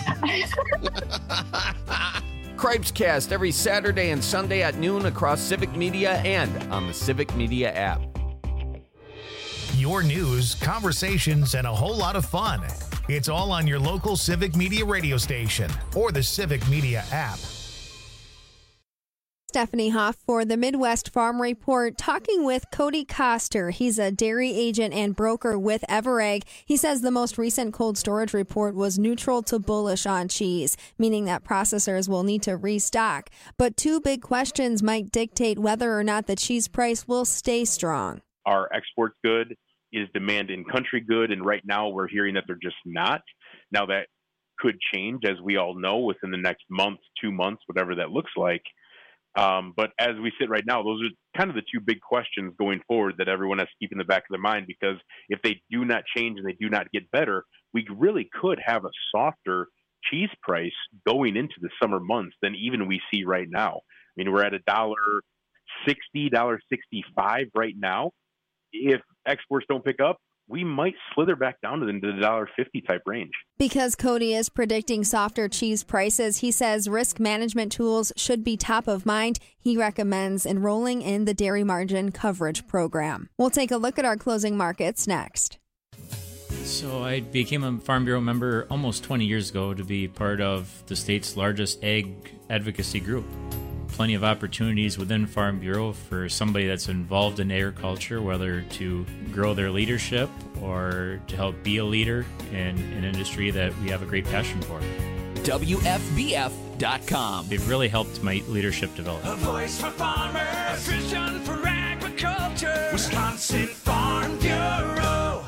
[SPEAKER 23] Cripescast every Saturday and Sunday at noon across Civic Media and on the Civic Media app.
[SPEAKER 3] Your news, conversations, and a whole lot of fun. It's all on your local Civic Media radio station or the Civic Media app.
[SPEAKER 24] Stephanie Hoff for the Midwest Farm Report, talking with Cody Koster. He's a dairy agent and broker with Everegg. He says the most recent cold storage report was neutral to bullish on cheese, meaning that processors will need to restock. But two big questions might dictate whether or not the cheese price will stay strong.
[SPEAKER 25] Are exports good? Is demand in country good? And right now we're hearing that they're just not. Now that could change, as we all know, within the next month, two months, whatever that looks like. Um, but as we sit right now, those are kind of the two big questions going forward that everyone has to keep in the back of their mind, because if they do not change and they do not get better, we really could have a softer cheese price going into the summer months than even we see right now. I mean, we're at a dollar sixty, dollar sixty-five right now. If exports don't pick up, we might slither back down to the one dollar fifty type range.
[SPEAKER 24] Because Cody is predicting softer cheese prices, he says risk management tools should be top of mind. He recommends enrolling in the Dairy Margin Coverage Program. We'll take a look at our closing markets next.
[SPEAKER 26] So I became a Farm Bureau member almost twenty years ago to be part of the state's largest ag advocacy group. Plenty of opportunities within Farm Bureau for somebody that's involved in agriculture, whether to grow their leadership or to help be a leader in an industry that we have a great passion for.
[SPEAKER 27] W F B F dot com.
[SPEAKER 26] It really helped my leadership develop.
[SPEAKER 15] A voice for farmers, vision for agriculture, Wisconsin Farm Bureau.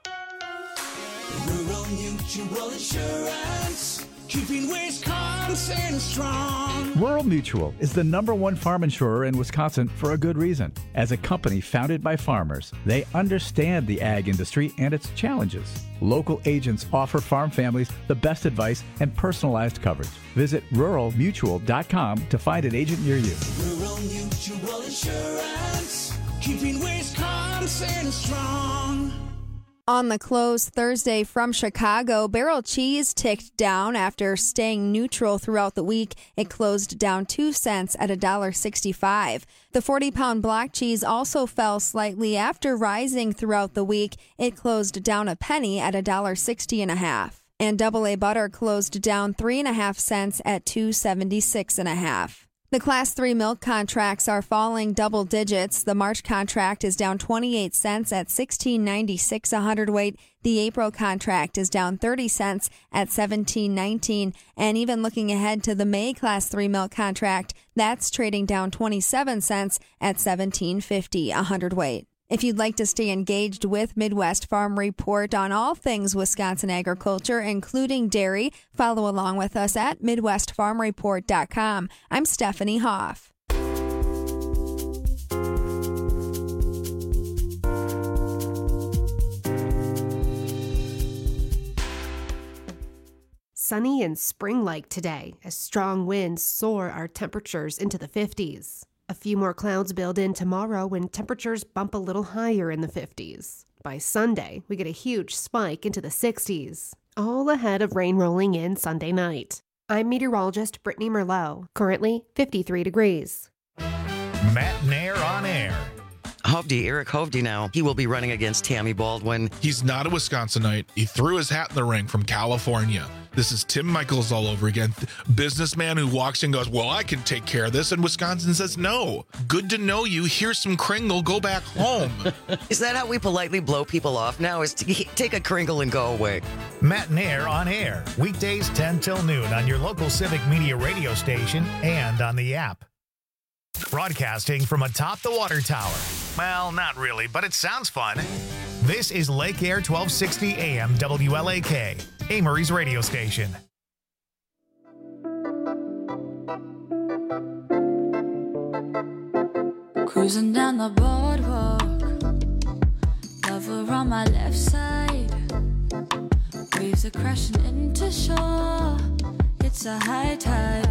[SPEAKER 15] Rural Mutual Insurance, keeping Wisconsin strong.
[SPEAKER 28] Rural Mutual is the number one farm insurer in Wisconsin for a good reason. As a company founded by farmers, they understand the ag industry and its challenges. Local agents offer farm families the best advice and personalized coverage. Visit rural mutual dot com to find an agent near you.
[SPEAKER 15] Rural Mutual Insurance, keeping Wisconsin strong.
[SPEAKER 24] On the close Thursday from Chicago, barrel cheese ticked down after staying neutral throughout the week. It closed down two cents at one dollar sixty-five. The forty-pound block cheese also fell slightly after rising throughout the week. It closed down a penny at one dollar sixty and a half. And double A butter closed down three and a half cents at two seventy-six and a half. The Class three milk contracts are falling double digits. The March contract is down twenty-eight cents at sixteen ninety-six a hundredweight. The April contract is down thirty cents at seventeen nineteen. And even looking ahead to the May Class three milk contract, that's trading down twenty-seven cents at seventeen fifty a hundredweight. If you'd like to stay engaged with Midwest Farm Report on all things Wisconsin agriculture, including dairy, follow along with us at midwest farm report dot com. I'm Stephanie Hoff.
[SPEAKER 11] Sunny and spring-like today as strong winds soar our temperatures into the fifties. A few more clouds build in tomorrow when temperatures bump a little higher in the fifties. By Sunday, we get a huge spike into the sixties, all ahead of rain rolling in Sunday night. I'm meteorologist Brittany Merlot, currently fifty-three degrees.
[SPEAKER 3] Matt Nair on air.
[SPEAKER 29] Hovde, Eric Hovde now. He will be running against Tammy Baldwin.
[SPEAKER 30] He's not a Wisconsinite. He threw his hat in the ring from California. This is Tim Michaels all over again. Businessman who walks in and goes, well, I can take care of this. And Wisconsin says, no. Good to know you. Here's some Kringle. Go back home.
[SPEAKER 29] Is that how we politely blow people off now? Is to take a Kringle and go away?
[SPEAKER 3] Matt Nair on air. Weekdays ten till noon on your local Civic Media radio station and on the app. Broadcasting from atop the water tower. Well, not really, but it sounds fun. This is Lake Air twelve sixty A M W L A K, Amory's radio station.
[SPEAKER 31] Cruising down the boardwalk, lover on my left side, waiting Waves are crashing into shore. It's a high tide.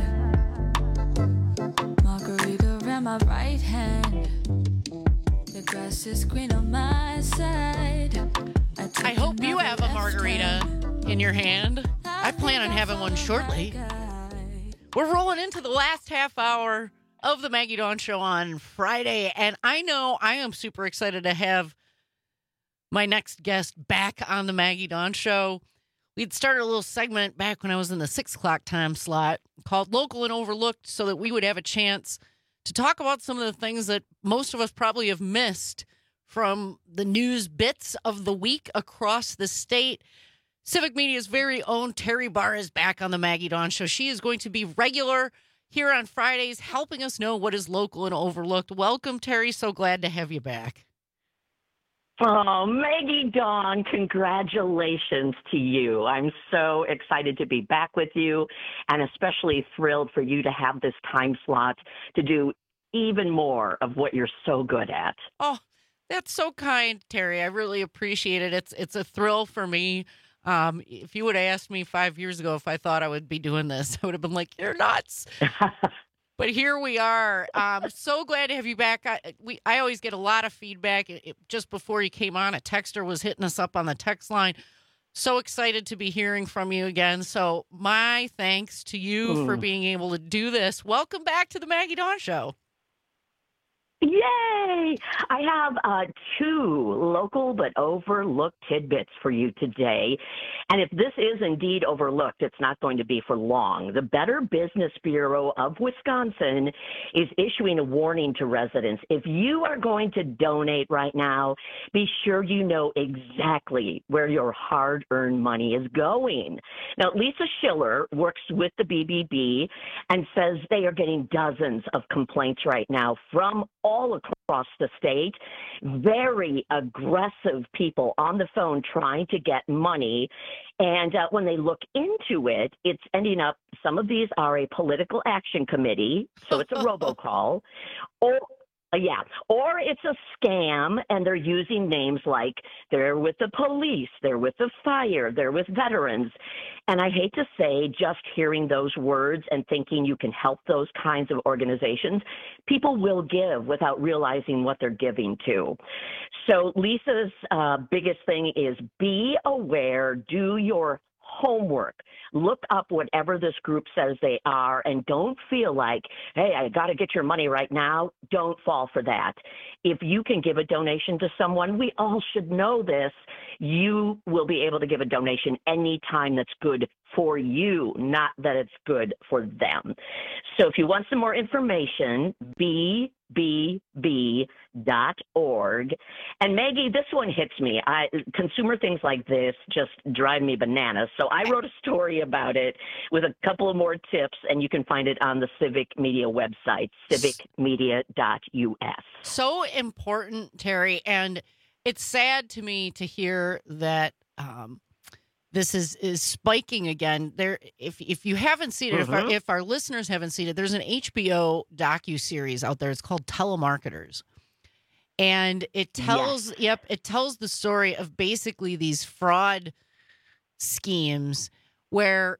[SPEAKER 31] Margarita around my right hand. The grass is green on my side. I,
[SPEAKER 16] I hope you have a margarita in your hand. I plan on having one shortly. We're rolling into the last half hour of the Maggie Dawn Show on Friday, and I know I am super excited to have my next guest back on the Maggie Dawn Show. We'd started a little segment back when I was in the six o'clock time slot called Local and Overlooked so that we would have a chance to talk about some of the things that most of us probably have missed from the news bits of the week across the state. Civic Media's very own Terry Barr is back on the Maggie Dawn Show. She is going to be regular here on Fridays, helping us know what is local and overlooked. Welcome, Terry. So glad to have you back.
[SPEAKER 1] Oh, Maggie Dawn, congratulations to you. I'm so excited to be back with you and especially thrilled for you to have this time slot to do even more of what you're so good at.
[SPEAKER 16] Oh, that's so kind, Terry. I really appreciate it. It's it's a thrill for me. Um, if you would have asked me five years ago if I thought I would be doing this, I would have been like, you're nuts. But here we are. Um, so glad to have you back. I, we, I always get a lot of feedback. It, it, just before you came on, a texter was hitting us up on the text line. So excited to be hearing from you again. So my thanks to you mm. for being able to do this. Welcome back to the Maggie Dawn Show.
[SPEAKER 1] Yay! I have uh, two local but overlooked tidbits for you today. And if this is indeed overlooked, it's not going to be for long. The Better Business Bureau of Wisconsin is issuing a warning to residents. If you are going to donate right now, be sure you know exactly where your hard-earned money is going. Now, Lisa Schiller works with the B B B and says they are getting dozens of complaints right now from all across the state, very aggressive people on the phone trying to get money. And uh, when they look into it, it's ending up, some of these are a political action committee, so it's a robocall, or Uh, yeah, or it's a scam, and they're using names like they're with the police, they're with the fire, they're with veterans. And I hate to say, just hearing those words and thinking you can help those kinds of organizations, people will give without realizing what they're giving to. So Lisa's uh, biggest thing is be aware, do your homework. Look up whatever this group says they are, and don't feel like, hey, I got to get your money right now. Don't fall for that. If you can give a donation to someone, we all should know this, you will be able to give a donation anytime that's good for you, not that it's good for them. So if you want some more information, b b b dot org. And Maggie, this one hits me. I, consumer things like this just drive me bananas. So I wrote a story about it with a couple of more tips, and you can find it on the Civic Media website, civic media dot u s.
[SPEAKER 16] So important, Terry. And it's sad to me to hear that um, this is, is spiking again. There, if if you haven't seen it, mm-hmm. if, our, if our listeners haven't seen it, there's an H B O docuseries out there. It's called Telemarketers. And it tells, yes. yep, it tells the story of basically these fraud schemes where,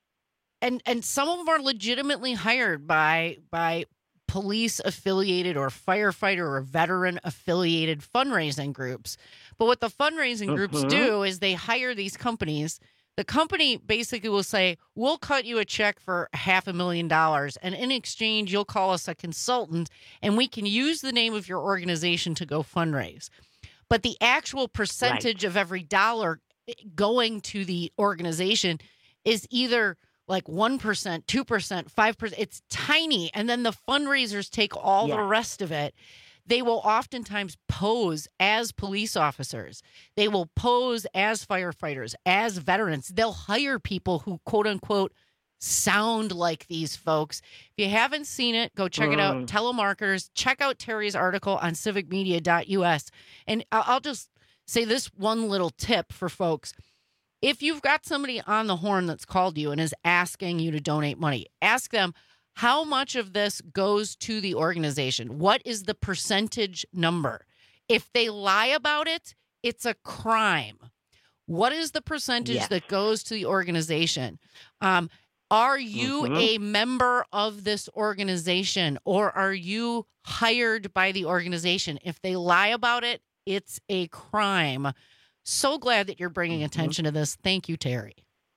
[SPEAKER 16] and and some of them are legitimately hired by by police affiliated or firefighter or veteran affiliated fundraising groups. But what the fundraising groups mm-hmm. do is they hire these companies. The company basically will say, we'll cut you a check for half a million dollars, and in exchange, you'll call us a consultant, and we can use the name of your organization to go fundraise. But the actual percentage right. of every dollar going to the organization is either like one percent, two percent, five percent. It's tiny. And then the fundraisers take all yeah. the rest of it. They will oftentimes pose as police officers. They will pose as firefighters, as veterans. They'll hire people who, quote unquote, sound like these folks. If you haven't seen it, go check mm. it out. Telemarketers. Check out Terry's article on civic media dot u s. And I'll just say this one little tip for folks. If you've got somebody on the horn that's called you and is asking you to donate money, ask them, how much of this goes to the organization? What is the percentage number? If they lie about it, it's a crime. What is the percentage
[SPEAKER 1] Yes.
[SPEAKER 16] that goes to the organization? Um, are you
[SPEAKER 1] Mhm.
[SPEAKER 16] a member of this organization, or are you hired by the organization? If they lie about it, it's a crime. So glad that you're bringing attention to this. Thank you, Terry.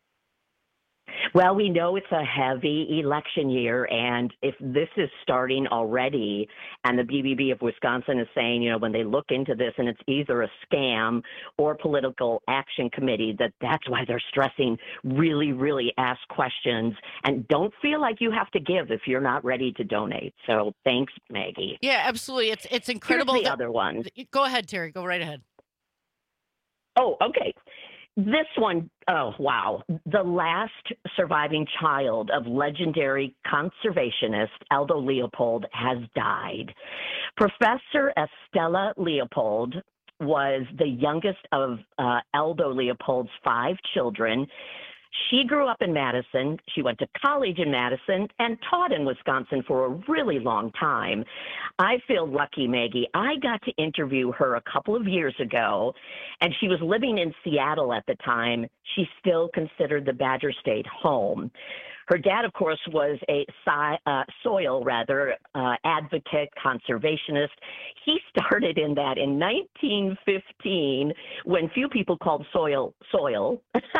[SPEAKER 1] Well, we know it's a heavy election year, and if this is starting already, and the B B B of Wisconsin is saying, you know, when they look into this and it's either a scam or political action committee, that that's why they're stressing really, really ask questions and don't feel like you have to give if you're not ready to donate. So thanks, Maggie.
[SPEAKER 16] Yeah, absolutely. It's it's incredible.
[SPEAKER 1] Here's the
[SPEAKER 16] that-
[SPEAKER 1] other one.
[SPEAKER 16] Go ahead, Terry. Go right ahead.
[SPEAKER 1] Oh, okay. This one, oh, wow. The last surviving child of legendary conservationist Aldo Leopold has died. Professor Estella Leopold was the youngest of uh, Aldo Leopold's five children. She grew up in Madison. She went to college in Madison and taught in Wisconsin for a really long time. I feel lucky, Maggie. I got to interview her a couple of years ago, and she was living in Seattle at the time. She still considered the Badger State home. Her dad, of course, was a si- uh, soil, rather, uh, advocate, conservationist. He started in that in nineteen fifteen when few people called soil soil.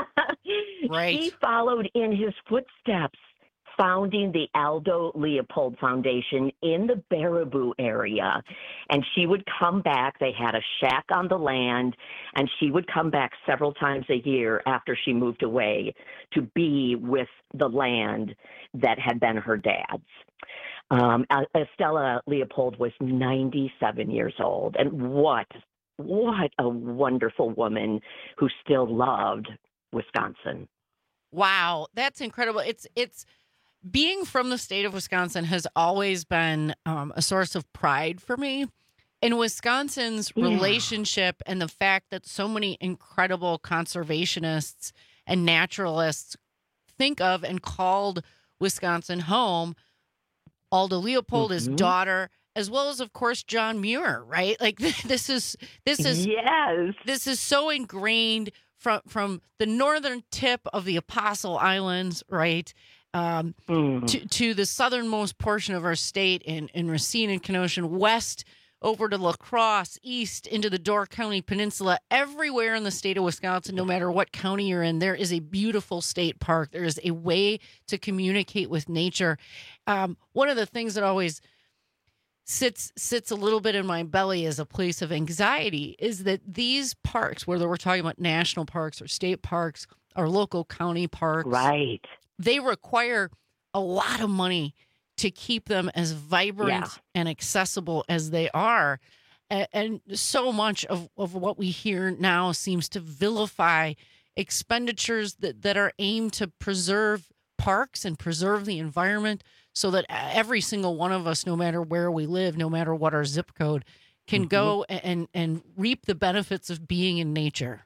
[SPEAKER 16] Right.
[SPEAKER 1] He followed in his footsteps, founding the Aldo Leopold Foundation in the Baraboo area. And she would come back. They had a shack on the land, and she would come back several times a year after she moved away to be with the land that had been her dad's. Um, Estella Leopold was ninety-seven years old, and what, what a wonderful woman who still loved Wisconsin.
[SPEAKER 16] Wow, that's incredible. It's it's being from the state of Wisconsin has always been um, a source of pride for me. And Wisconsin's
[SPEAKER 1] Yeah.
[SPEAKER 16] relationship and the fact that so many incredible conservationists and naturalists think of and called Wisconsin home. Aldo Leopold, his
[SPEAKER 1] Mhm.
[SPEAKER 16] daughter, as well as, of course, John Muir, right? Like this is this is
[SPEAKER 1] Yes.
[SPEAKER 16] this is so ingrained from from the northern tip of the Apostle Islands, right, um,
[SPEAKER 1] Mm.
[SPEAKER 16] to to the southernmost portion of our state in in Racine and Kenosha, west over to La Crosse, east into the Door County Peninsula. Everywhere in the state of Wisconsin, no matter what county you're in, there is a beautiful state park. There is a way to communicate with nature. Um, one of the things that always sits sits a little bit in my belly as a place of anxiety is that these parks, whether we're talking about national parks or state parks or local county parks,
[SPEAKER 1] Right.
[SPEAKER 16] they require a lot of money to keep them as vibrant
[SPEAKER 1] Yeah.
[SPEAKER 16] and accessible as they are. And, and so much of, of what we hear now seems to vilify expenditures that, that are aimed to preserve parks and preserve the environment so that every single one of us, no matter where we live, no matter what our zip code, can
[SPEAKER 1] Mhm.
[SPEAKER 16] go and, and reap the benefits of being in nature.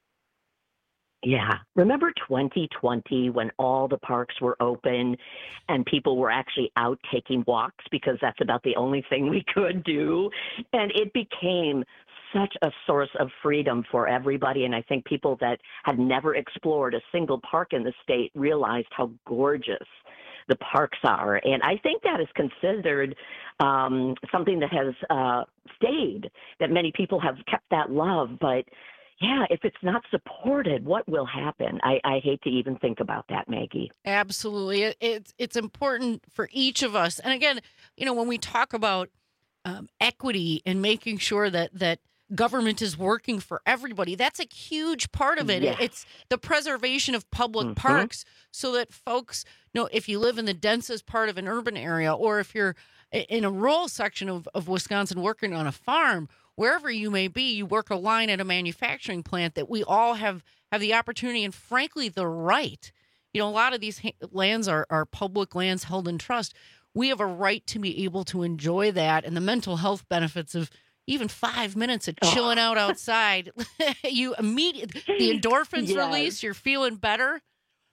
[SPEAKER 1] Yeah. Remember twenty twenty when all the parks were open and people were actually out taking walks because that's about the only thing we could do? And it became such a source of freedom for everybody. And I think people that had never explored a single park in the state realized how gorgeous the parks are. And I think that is considered um, something that has uh, stayed, that many people have kept that love. But yeah, if it's not supported, what will happen? I, I hate to even think about that, Maggie.
[SPEAKER 16] Absolutely. It, it's it's important for each of us. And again, you know, when we talk about um, equity and making sure that that government is working for everybody, that's a huge part of it.
[SPEAKER 1] Yes.
[SPEAKER 16] It's the preservation of public
[SPEAKER 1] Mhm.
[SPEAKER 16] parks so that folks know if you live in the densest part of an urban area or if you're i- in a rural section of, of Wisconsin working on a farm, wherever you may be, you work a line at a manufacturing plant, that we all have, have the opportunity and, frankly, the right. You know, a lot of these ha- lands are, are public lands held in trust. We have a right to be able to enjoy that and the mental health benefits of even five minutes of chilling out outside. You immediately, the endorphins
[SPEAKER 1] Yes.
[SPEAKER 16] release, you're feeling better.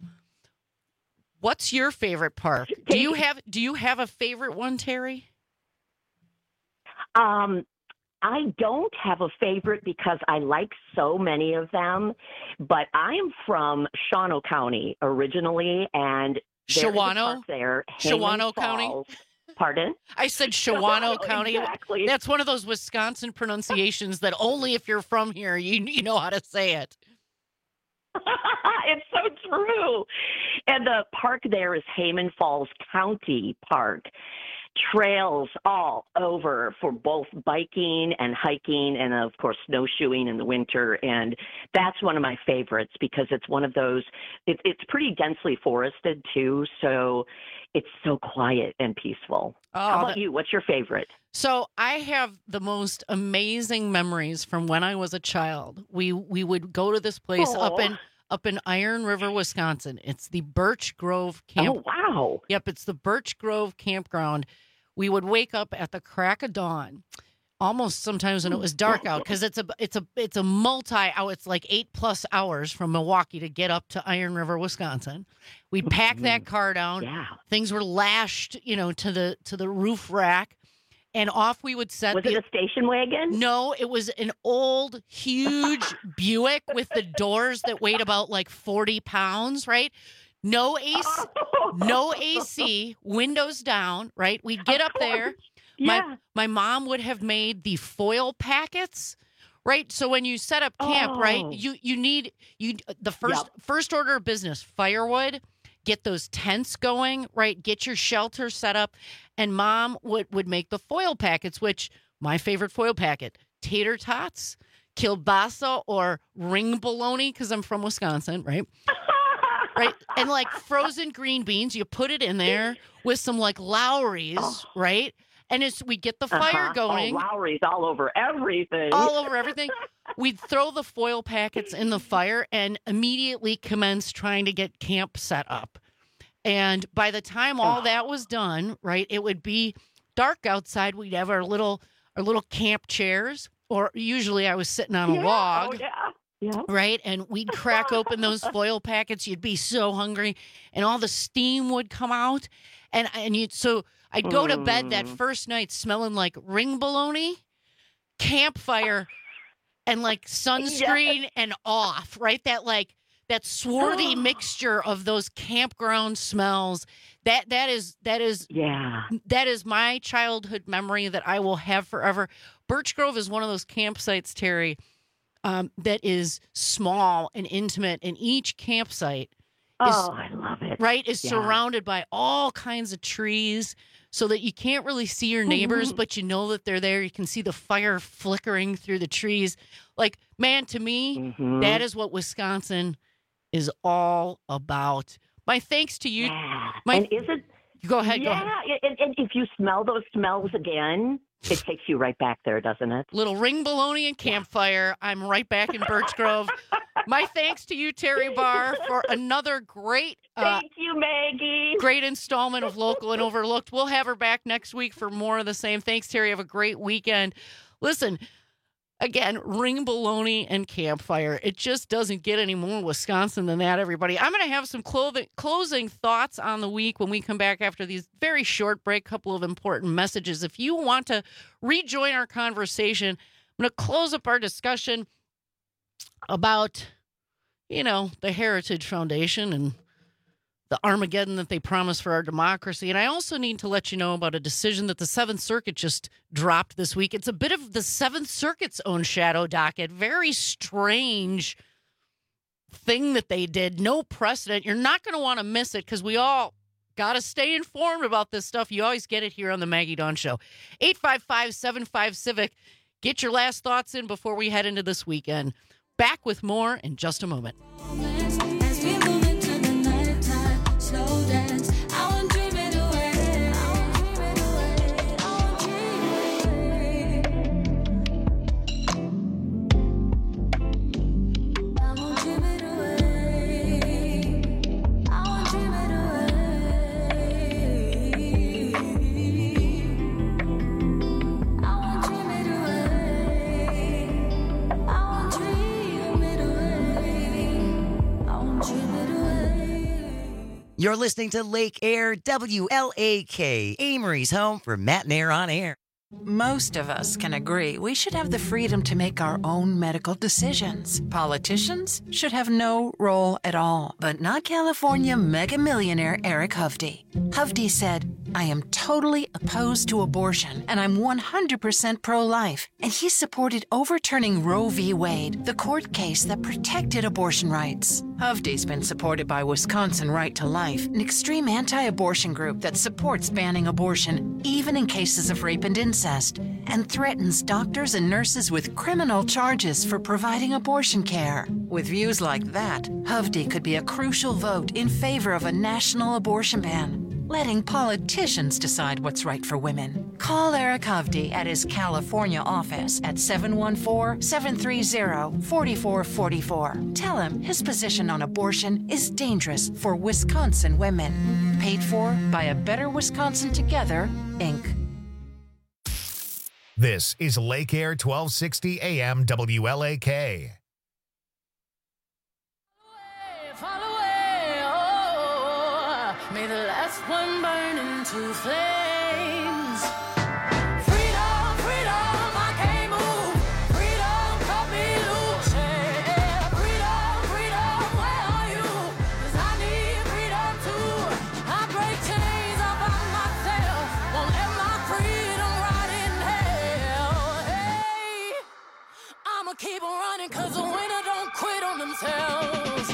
[SPEAKER 16] What's your favorite park? Do you have, do you have a favorite one, Terry?
[SPEAKER 1] Um, I don't have a favorite because I like so many of them, but I am from Shawano County originally, and there's a
[SPEAKER 16] Shawano?
[SPEAKER 1] park there. Hanging
[SPEAKER 16] Shawano County?
[SPEAKER 1] Falls. Pardon?
[SPEAKER 16] I said Shawano County.
[SPEAKER 1] Exactly.
[SPEAKER 16] That's one of those Wisconsin pronunciations that only if you're from here, you, you know how to say it.
[SPEAKER 1] It's so true. And the park there is Hayman Falls County Park. Trails all over for both biking and hiking and, of course, snowshoeing in the winter. And that's one of my favorites because it's one of those, it, it's pretty densely forested, too. So it's so quiet and peaceful.
[SPEAKER 16] Oh,
[SPEAKER 1] How about
[SPEAKER 16] that-
[SPEAKER 1] you? What's your favorite?
[SPEAKER 16] So I have the most amazing memories from when I was a child. We we would go to this place
[SPEAKER 1] Oh.
[SPEAKER 16] up in up in Iron River, Wisconsin. It's the Birch Grove Camp.
[SPEAKER 1] Oh, wow.
[SPEAKER 16] Yep, it's the Birch Grove Campground. We would wake up at the crack of dawn, almost sometimes when it was dark out, because it's a it's a it's a multi hour. It's like eight plus hours from Milwaukee to get up to Iron River, Wisconsin. We'd pack that car down.
[SPEAKER 1] Yeah.
[SPEAKER 16] Things were lashed, you know, to the to the roof rack. And off we would set.
[SPEAKER 1] Was
[SPEAKER 16] the,
[SPEAKER 1] it a station wagon?
[SPEAKER 16] No, it was an old, huge Buick with the doors that weighed about like forty pounds, right? No A C, no A C, windows down, right? We'd get up there.
[SPEAKER 1] Yeah.
[SPEAKER 16] My my mom would have made the foil packets, right? So when you set up camp, right,
[SPEAKER 1] Oh.
[SPEAKER 16] you you need you the first
[SPEAKER 1] Yep.
[SPEAKER 16] first order of business, firewood. Get those tents going, right? Get your shelter set up. And mom would, would make the foil packets, which my favorite foil packet, tater tots, kielbasa or ring bologna, because I'm from Wisconsin, right? Right. And like frozen green beans, you put it in there with some like Lowry's, right? And as we get the fire
[SPEAKER 1] Uh-huh.
[SPEAKER 16] going.
[SPEAKER 1] Oh, Lowry's all over everything.
[SPEAKER 16] All over everything. We'd throw the foil packets in the fire and immediately commence trying to get camp set up. And by the time all that was done, right, it would be dark outside. We'd have our little our little camp chairs, or usually I was sitting on a
[SPEAKER 1] Yeah.
[SPEAKER 16] log.
[SPEAKER 1] Oh, yeah. Yeah.
[SPEAKER 16] Right. And we'd crack open those foil packets. You'd be so hungry and all the steam would come out. And and you so I'd go to bed that
[SPEAKER 1] Mm.
[SPEAKER 16] first night smelling like ring bologna, campfire, and like sunscreen and off, right? That like that swarthy mixture of those campground smells. That that is that is
[SPEAKER 1] Yeah.
[SPEAKER 16] that is my childhood memory that I will have forever. Birch Grove is one of those campsites, Terry, um, that is small and intimate, and each campsite is,
[SPEAKER 1] Oh, I love it.
[SPEAKER 16] right, is
[SPEAKER 1] Yeah.
[SPEAKER 16] surrounded by all kinds of trees so that you can't really see your neighbors,
[SPEAKER 1] Mhm.
[SPEAKER 16] but you know that they're there. You can see the fire flickering through the trees. Like, man, to me,
[SPEAKER 1] Mhm.
[SPEAKER 16] that is what Wisconsin is all about. My thanks to you.
[SPEAKER 1] Yeah.
[SPEAKER 16] My,
[SPEAKER 1] and is it?
[SPEAKER 16] go ahead, go
[SPEAKER 1] Yeah.
[SPEAKER 16] ahead.
[SPEAKER 1] And, and if you smell those smells again, it takes you right back there, doesn't it?
[SPEAKER 16] Little ring bologna and campfire. I'm right back in Birch Grove. My thanks to you, Terry Barr, for another great, uh,
[SPEAKER 1] Thank you, Maggie.
[SPEAKER 16] great installment of Local and Overlooked. We'll have her back next week for more of the same. Thanks, Terry. Have a great weekend. Listen, again, ring bologna and campfire. It just doesn't get any more Wisconsin than that, everybody. I'm going to have some clothing, closing thoughts on the week when we come back after these very short break, couple of important messages. If you want to rejoin our conversation, I'm going to close up our discussion about, you know, the Heritage Foundation and the Armageddon that they promise for our democracy. And I also need to let you know about a decision that the Seventh Circuit just dropped this week. It's a bit of the Seventh Circuit's own shadow docket. Very strange thing that they did. No precedent. You're not going to want to miss it because we all got to stay informed about this stuff. You always get it here on the Maggie Dawn Show. eight five five, seven five, Civic. Get your last thoughts in before we head into this weekend. Back with more in just a moment.
[SPEAKER 31] As we move into the nighttime, slow dance. I won't dream it away. I won't dream it away. I won't dream it away. I won't dream it away. I won't dream it away. I won't dream it away. I won't dream it away. I won't dream it away.
[SPEAKER 29] You're listening to Lake Air, W L A K, Amory's home for Matt and Air on Air.
[SPEAKER 2] Most of us can agree we should have the freedom to make our own medical decisions. Politicians should have no role at all, but not California mega millionaire Eric Hovde. Hovde said, I am totally opposed to abortion and I'm one hundred percent pro-life. And he supported overturning Roe v. Wade, the court case that protected abortion rights. Hovde's been supported by Wisconsin Right to Life, an extreme anti-abortion group that supports banning abortion, even in cases of rape and incest, and threatens doctors and nurses with criminal charges for providing abortion care. With views like that, Hovde could be a crucial vote in favor of a national abortion ban, letting politicians decide what's right for women. Call Eric Hovde at his California office at seven one four, seven three zero, four four four four. Tell him his position on abortion is dangerous for Wisconsin women. Paid for by A Better Wisconsin Together, Incorporated.
[SPEAKER 3] This is Lake Air twelve sixty A M W L A K.
[SPEAKER 15] Fall away, oh, may the last one burn into flames. Freedom, freedom, I can't move. Freedom, cut me loose. Yeah. Freedom, freedom, where are you? 'Cause I need freedom too. I break chains up on myself. Won't let my freedom rot in hell. Hey, I'ma keep on running 'cause the winner don't quit on themselves.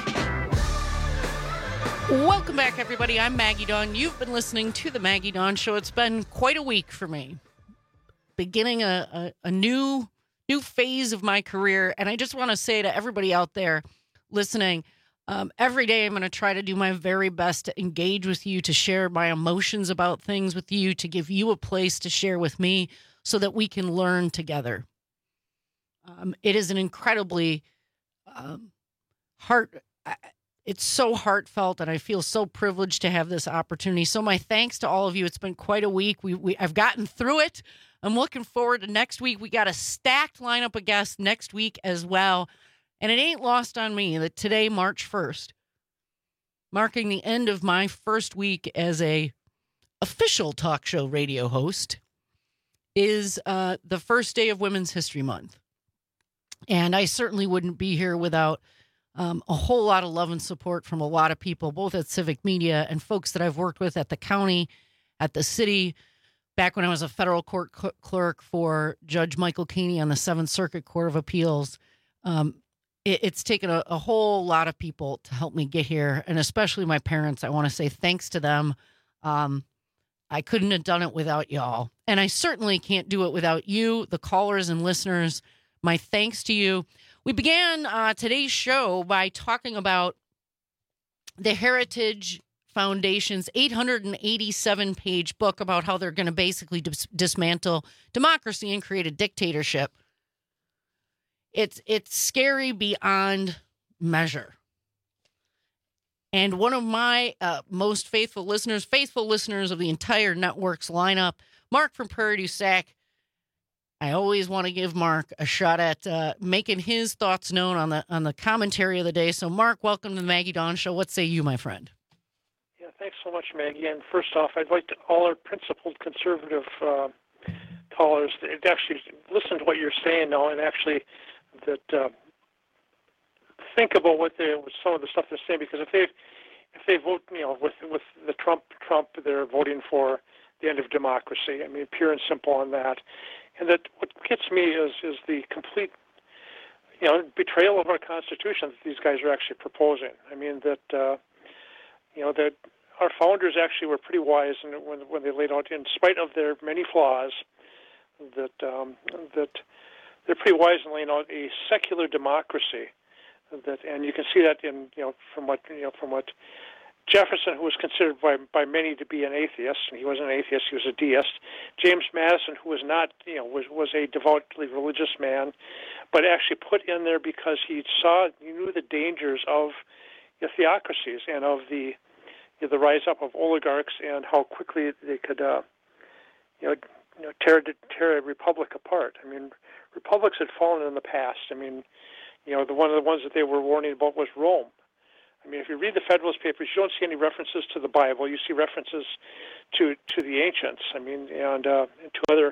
[SPEAKER 16] Welcome back, everybody. I'm Maggie Dawn. You've been listening to The Maggie Dawn Show. It's been quite a week for me. Beginning a, a, a new new phase of my career. And I just want to say to everybody out there listening, um, every day I'm going to try to do my very best to engage with you, to share my emotions about things with you, to give you a place to share with me so that we can learn together. Um, it is an incredibly um, heart... It's so heartfelt, and I feel so privileged to have this opportunity. So my thanks to all of you. It's been quite a week. We, we I've gotten through it. I'm looking forward to next week. We got a stacked lineup of guests next week as well. And it ain't lost on me that today, March first, marking the end of my first week as a official talk show radio host, is uh, the first day of Women's History Month. And I certainly wouldn't be here without Um, a whole lot of love and support from a lot of people, both at Civic Media and folks that I've worked with at the county, at the city, back when I was a federal court cl- clerk for Judge Michael Caney on the Seventh Circuit Court of Appeals. Um, it, it's taken a, a whole lot of people to help me get here, and especially my parents. I want to say thanks to them. Um, I couldn't have done it without y'all, and I certainly can't do it without you, the callers and listeners. My thanks to you. We began uh, today's show by talking about the Heritage Foundation's eight hundred eighty-seven page book about how they're going to basically dis- dismantle democracy and create a dictatorship. It's it's scary beyond measure. And one of my uh, most faithful listeners, faithful listeners of the entire network's lineup, Mark from Prairie du Sac. I always want to give Mark a shot at uh, making his thoughts known on the on the commentary of the day. So, Mark, welcome to the Maggie Dawn Show. What say you, my friend?
[SPEAKER 4] Yeah, thanks so much, Maggie. And first off, I'd like to all our principled conservative uh, callers to actually listen to what you're saying now, and actually that uh, think about what they what some of the stuff they're saying. Because if they if they vote, you know, with with the Trump Trump, they're voting for the end of democracy. I mean, pure and simple on that. And that what gets me is is the complete, you know, betrayal of our Constitution that these guys are actually proposing. I mean that, uh, you know, that our founders actually were pretty wise in, when when they laid out, in spite of their many flaws, that um, that they're pretty wise in laying out a secular democracy. That, and you can see that in, you know, from what you know from what. Jefferson, who was considered by by many to be an atheist, and he wasn't an atheist; he was a deist. James Madison, who was not, you know, was was a devoutly religious man, but actually put in there because he saw, he knew the dangers of the theocracies and of the you know, the rise up of oligarchs and how quickly they could, uh, you know, you know, tear tear a republic apart. I mean, republics had fallen in the past. I mean, you know, the one of the ones that they were warning about was Rome. I mean, if you read the Federalist Papers, you don't see any references to the Bible. You see references to to the ancients. I mean, and, uh, and to other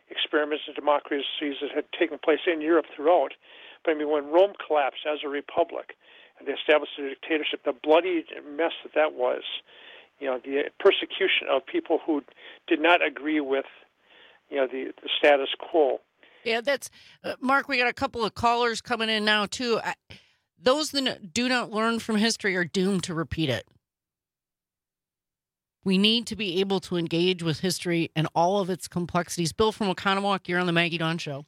[SPEAKER 4] experiments in democracies that had taken place in Europe throughout. But I mean, when Rome collapsed as a republic and they established a dictatorship, the bloody mess that that was, you know, the persecution of people who did not agree with, you know, the, the status quo.
[SPEAKER 16] Yeah, that's uh, Mark. We got a couple of callers coming in now too. I, those that do not learn from history are doomed to repeat it. We need to be able to engage with history and all of its complexities. Bill from Oconomowoc, you're on the Maggie Dawn Show.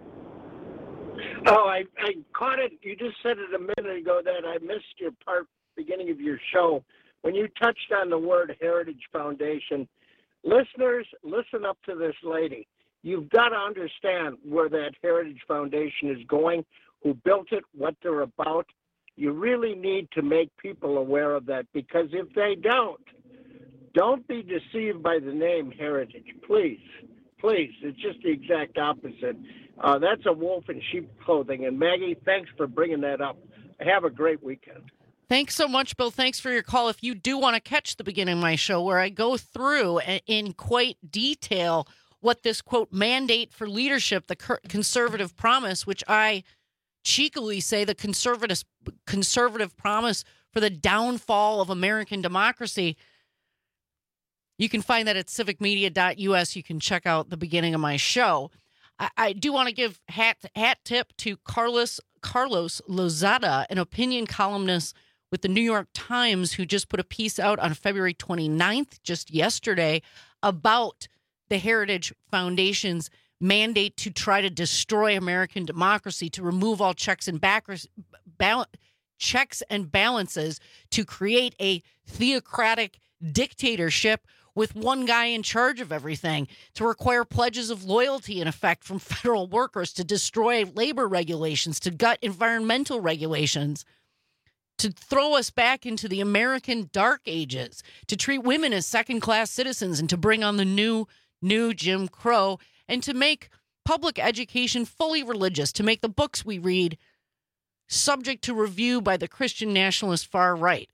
[SPEAKER 5] Oh, I, I caught it. You just said it a minute ago that I missed your part, beginning of your show, when you touched on the word Heritage Foundation. Listeners, listen up to this lady. You've got to understand where that Heritage Foundation is going, who built it, what they're about. You really need to make people aware of that, because if they don't, don't be deceived by the name Heritage. Please, please. It's just the exact opposite. Uh, that's a wolf in sheep clothing. And Maggie, thanks for bringing that up. Have a great weekend.
[SPEAKER 16] Thanks so much, Bill. Thanks for your call. If you do want to catch the beginning of my show where I go through in quite detail what this, quote, mandate for leadership, the conservative promise, which I cheekily say the conservative, conservative promise for the downfall of American democracy, you can find that at civic media dot U S. You can check out the beginning of my show. I, I do want to give hat hat tip to Carlos Carlos Lozada, an opinion columnist with the New York Times, who just put a piece out on February twenty-ninth, just yesterday, about the Heritage Foundation's mandate to try to destroy American democracy, to remove all checks and backers, bal- checks and balances, to create a theocratic dictatorship with one guy in charge of everything, to require pledges of loyalty in effect from federal workers, to destroy labor regulations, to gut environmental regulations, to throw us back into the American dark ages, to treat women as second-class citizens, and to bring on the new, new Jim Crow, and to make public education fully religious, to make the books we read subject to review by the Christian nationalist far right.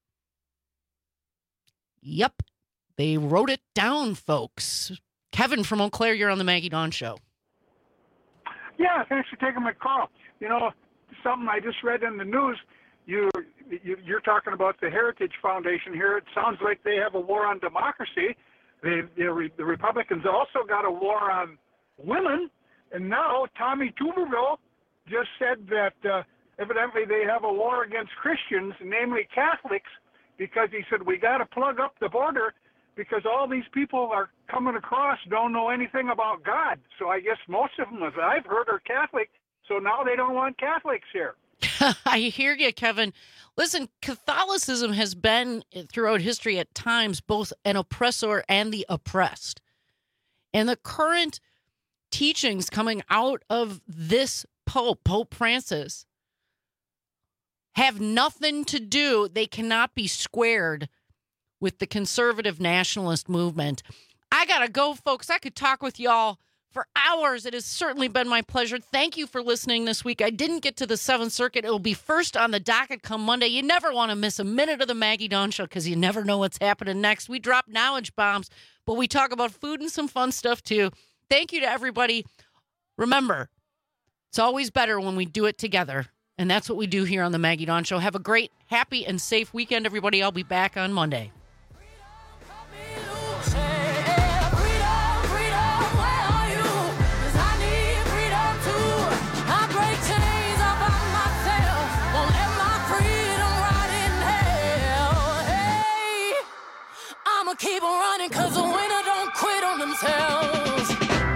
[SPEAKER 16] Yep. They wrote it down, folks. Kevin from Eau Claire, you're on the Maggie Dawn Show.
[SPEAKER 6] Yeah, thanks for taking my call. You know, something I just read in the news, you, you, you're talking about the Heritage Foundation here. It sounds like they have a war on democracy. They, they, the Republicans also got a war on women. And now Tommy Tuberville just said that uh, evidently they have a war against Christians, namely Catholics, because he said we got to plug up the border because all these people are coming across don't know anything about God. So I guess most of them, as I've heard, are Catholic. So now they don't want Catholics here.
[SPEAKER 16] I hear you, Kevin. Listen, Catholicism has been throughout history at times both an oppressor and the oppressed. And the current teachings coming out of this Pope, Pope Francis, have nothing to do, they cannot be squared with the conservative nationalist movement. I got to go, folks. I could talk with y'all for hours. It has certainly been my pleasure. Thank you for listening this week. I didn't get to the Seventh Circuit. It will be first on the docket come Monday. You never want to miss a minute of the Maggie Dawn Show because you never know what's happening next. We drop knowledge bombs, but we talk about food and some fun stuff too. Thank you to everybody. Remember, it's always better when we do it together. And that's what we do here on the Maggie Dawn Show. Have a great, happy, and safe weekend, everybody. I'll be back on Monday.
[SPEAKER 15] Keep on running, cause the winner don't quit on themselves.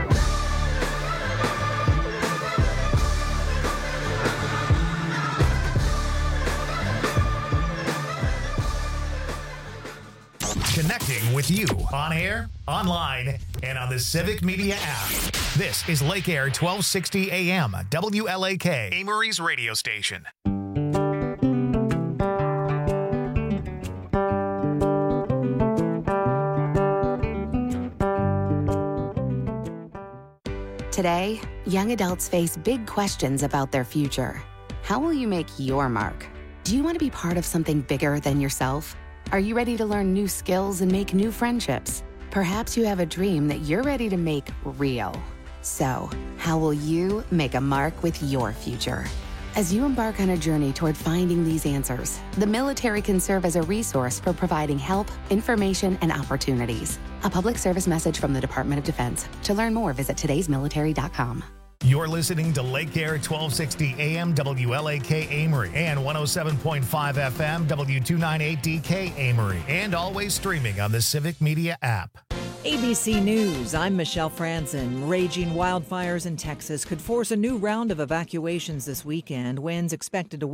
[SPEAKER 3] Connecting with you on air, online, and on the Civic Media app. This is Lake Air twelve sixty A M, W L A K, Amory's radio station.
[SPEAKER 8] Today, young adults face big questions about their future. How will you make your mark? Do you want to be part of something bigger than yourself? Are you ready to learn new skills and make new friendships? Perhaps you have a dream that you're ready to make real. So, how will you make a mark with your future? As you embark on a journey toward finding these answers, the military can serve as a resource for providing help, information, and opportunities. A public service message from the Department of Defense. To learn more, visit todays military dot com.
[SPEAKER 3] You're listening to Lake Air twelve sixty A M W L A K Amory and one oh seven point five F M W two ninety-eight D K Amory, and always streaming on the Civic Media app.
[SPEAKER 7] A B C News, I'm Michelle Franzen. Raging wildfires in Texas could force a new round of evacuations this weekend. Winds expected to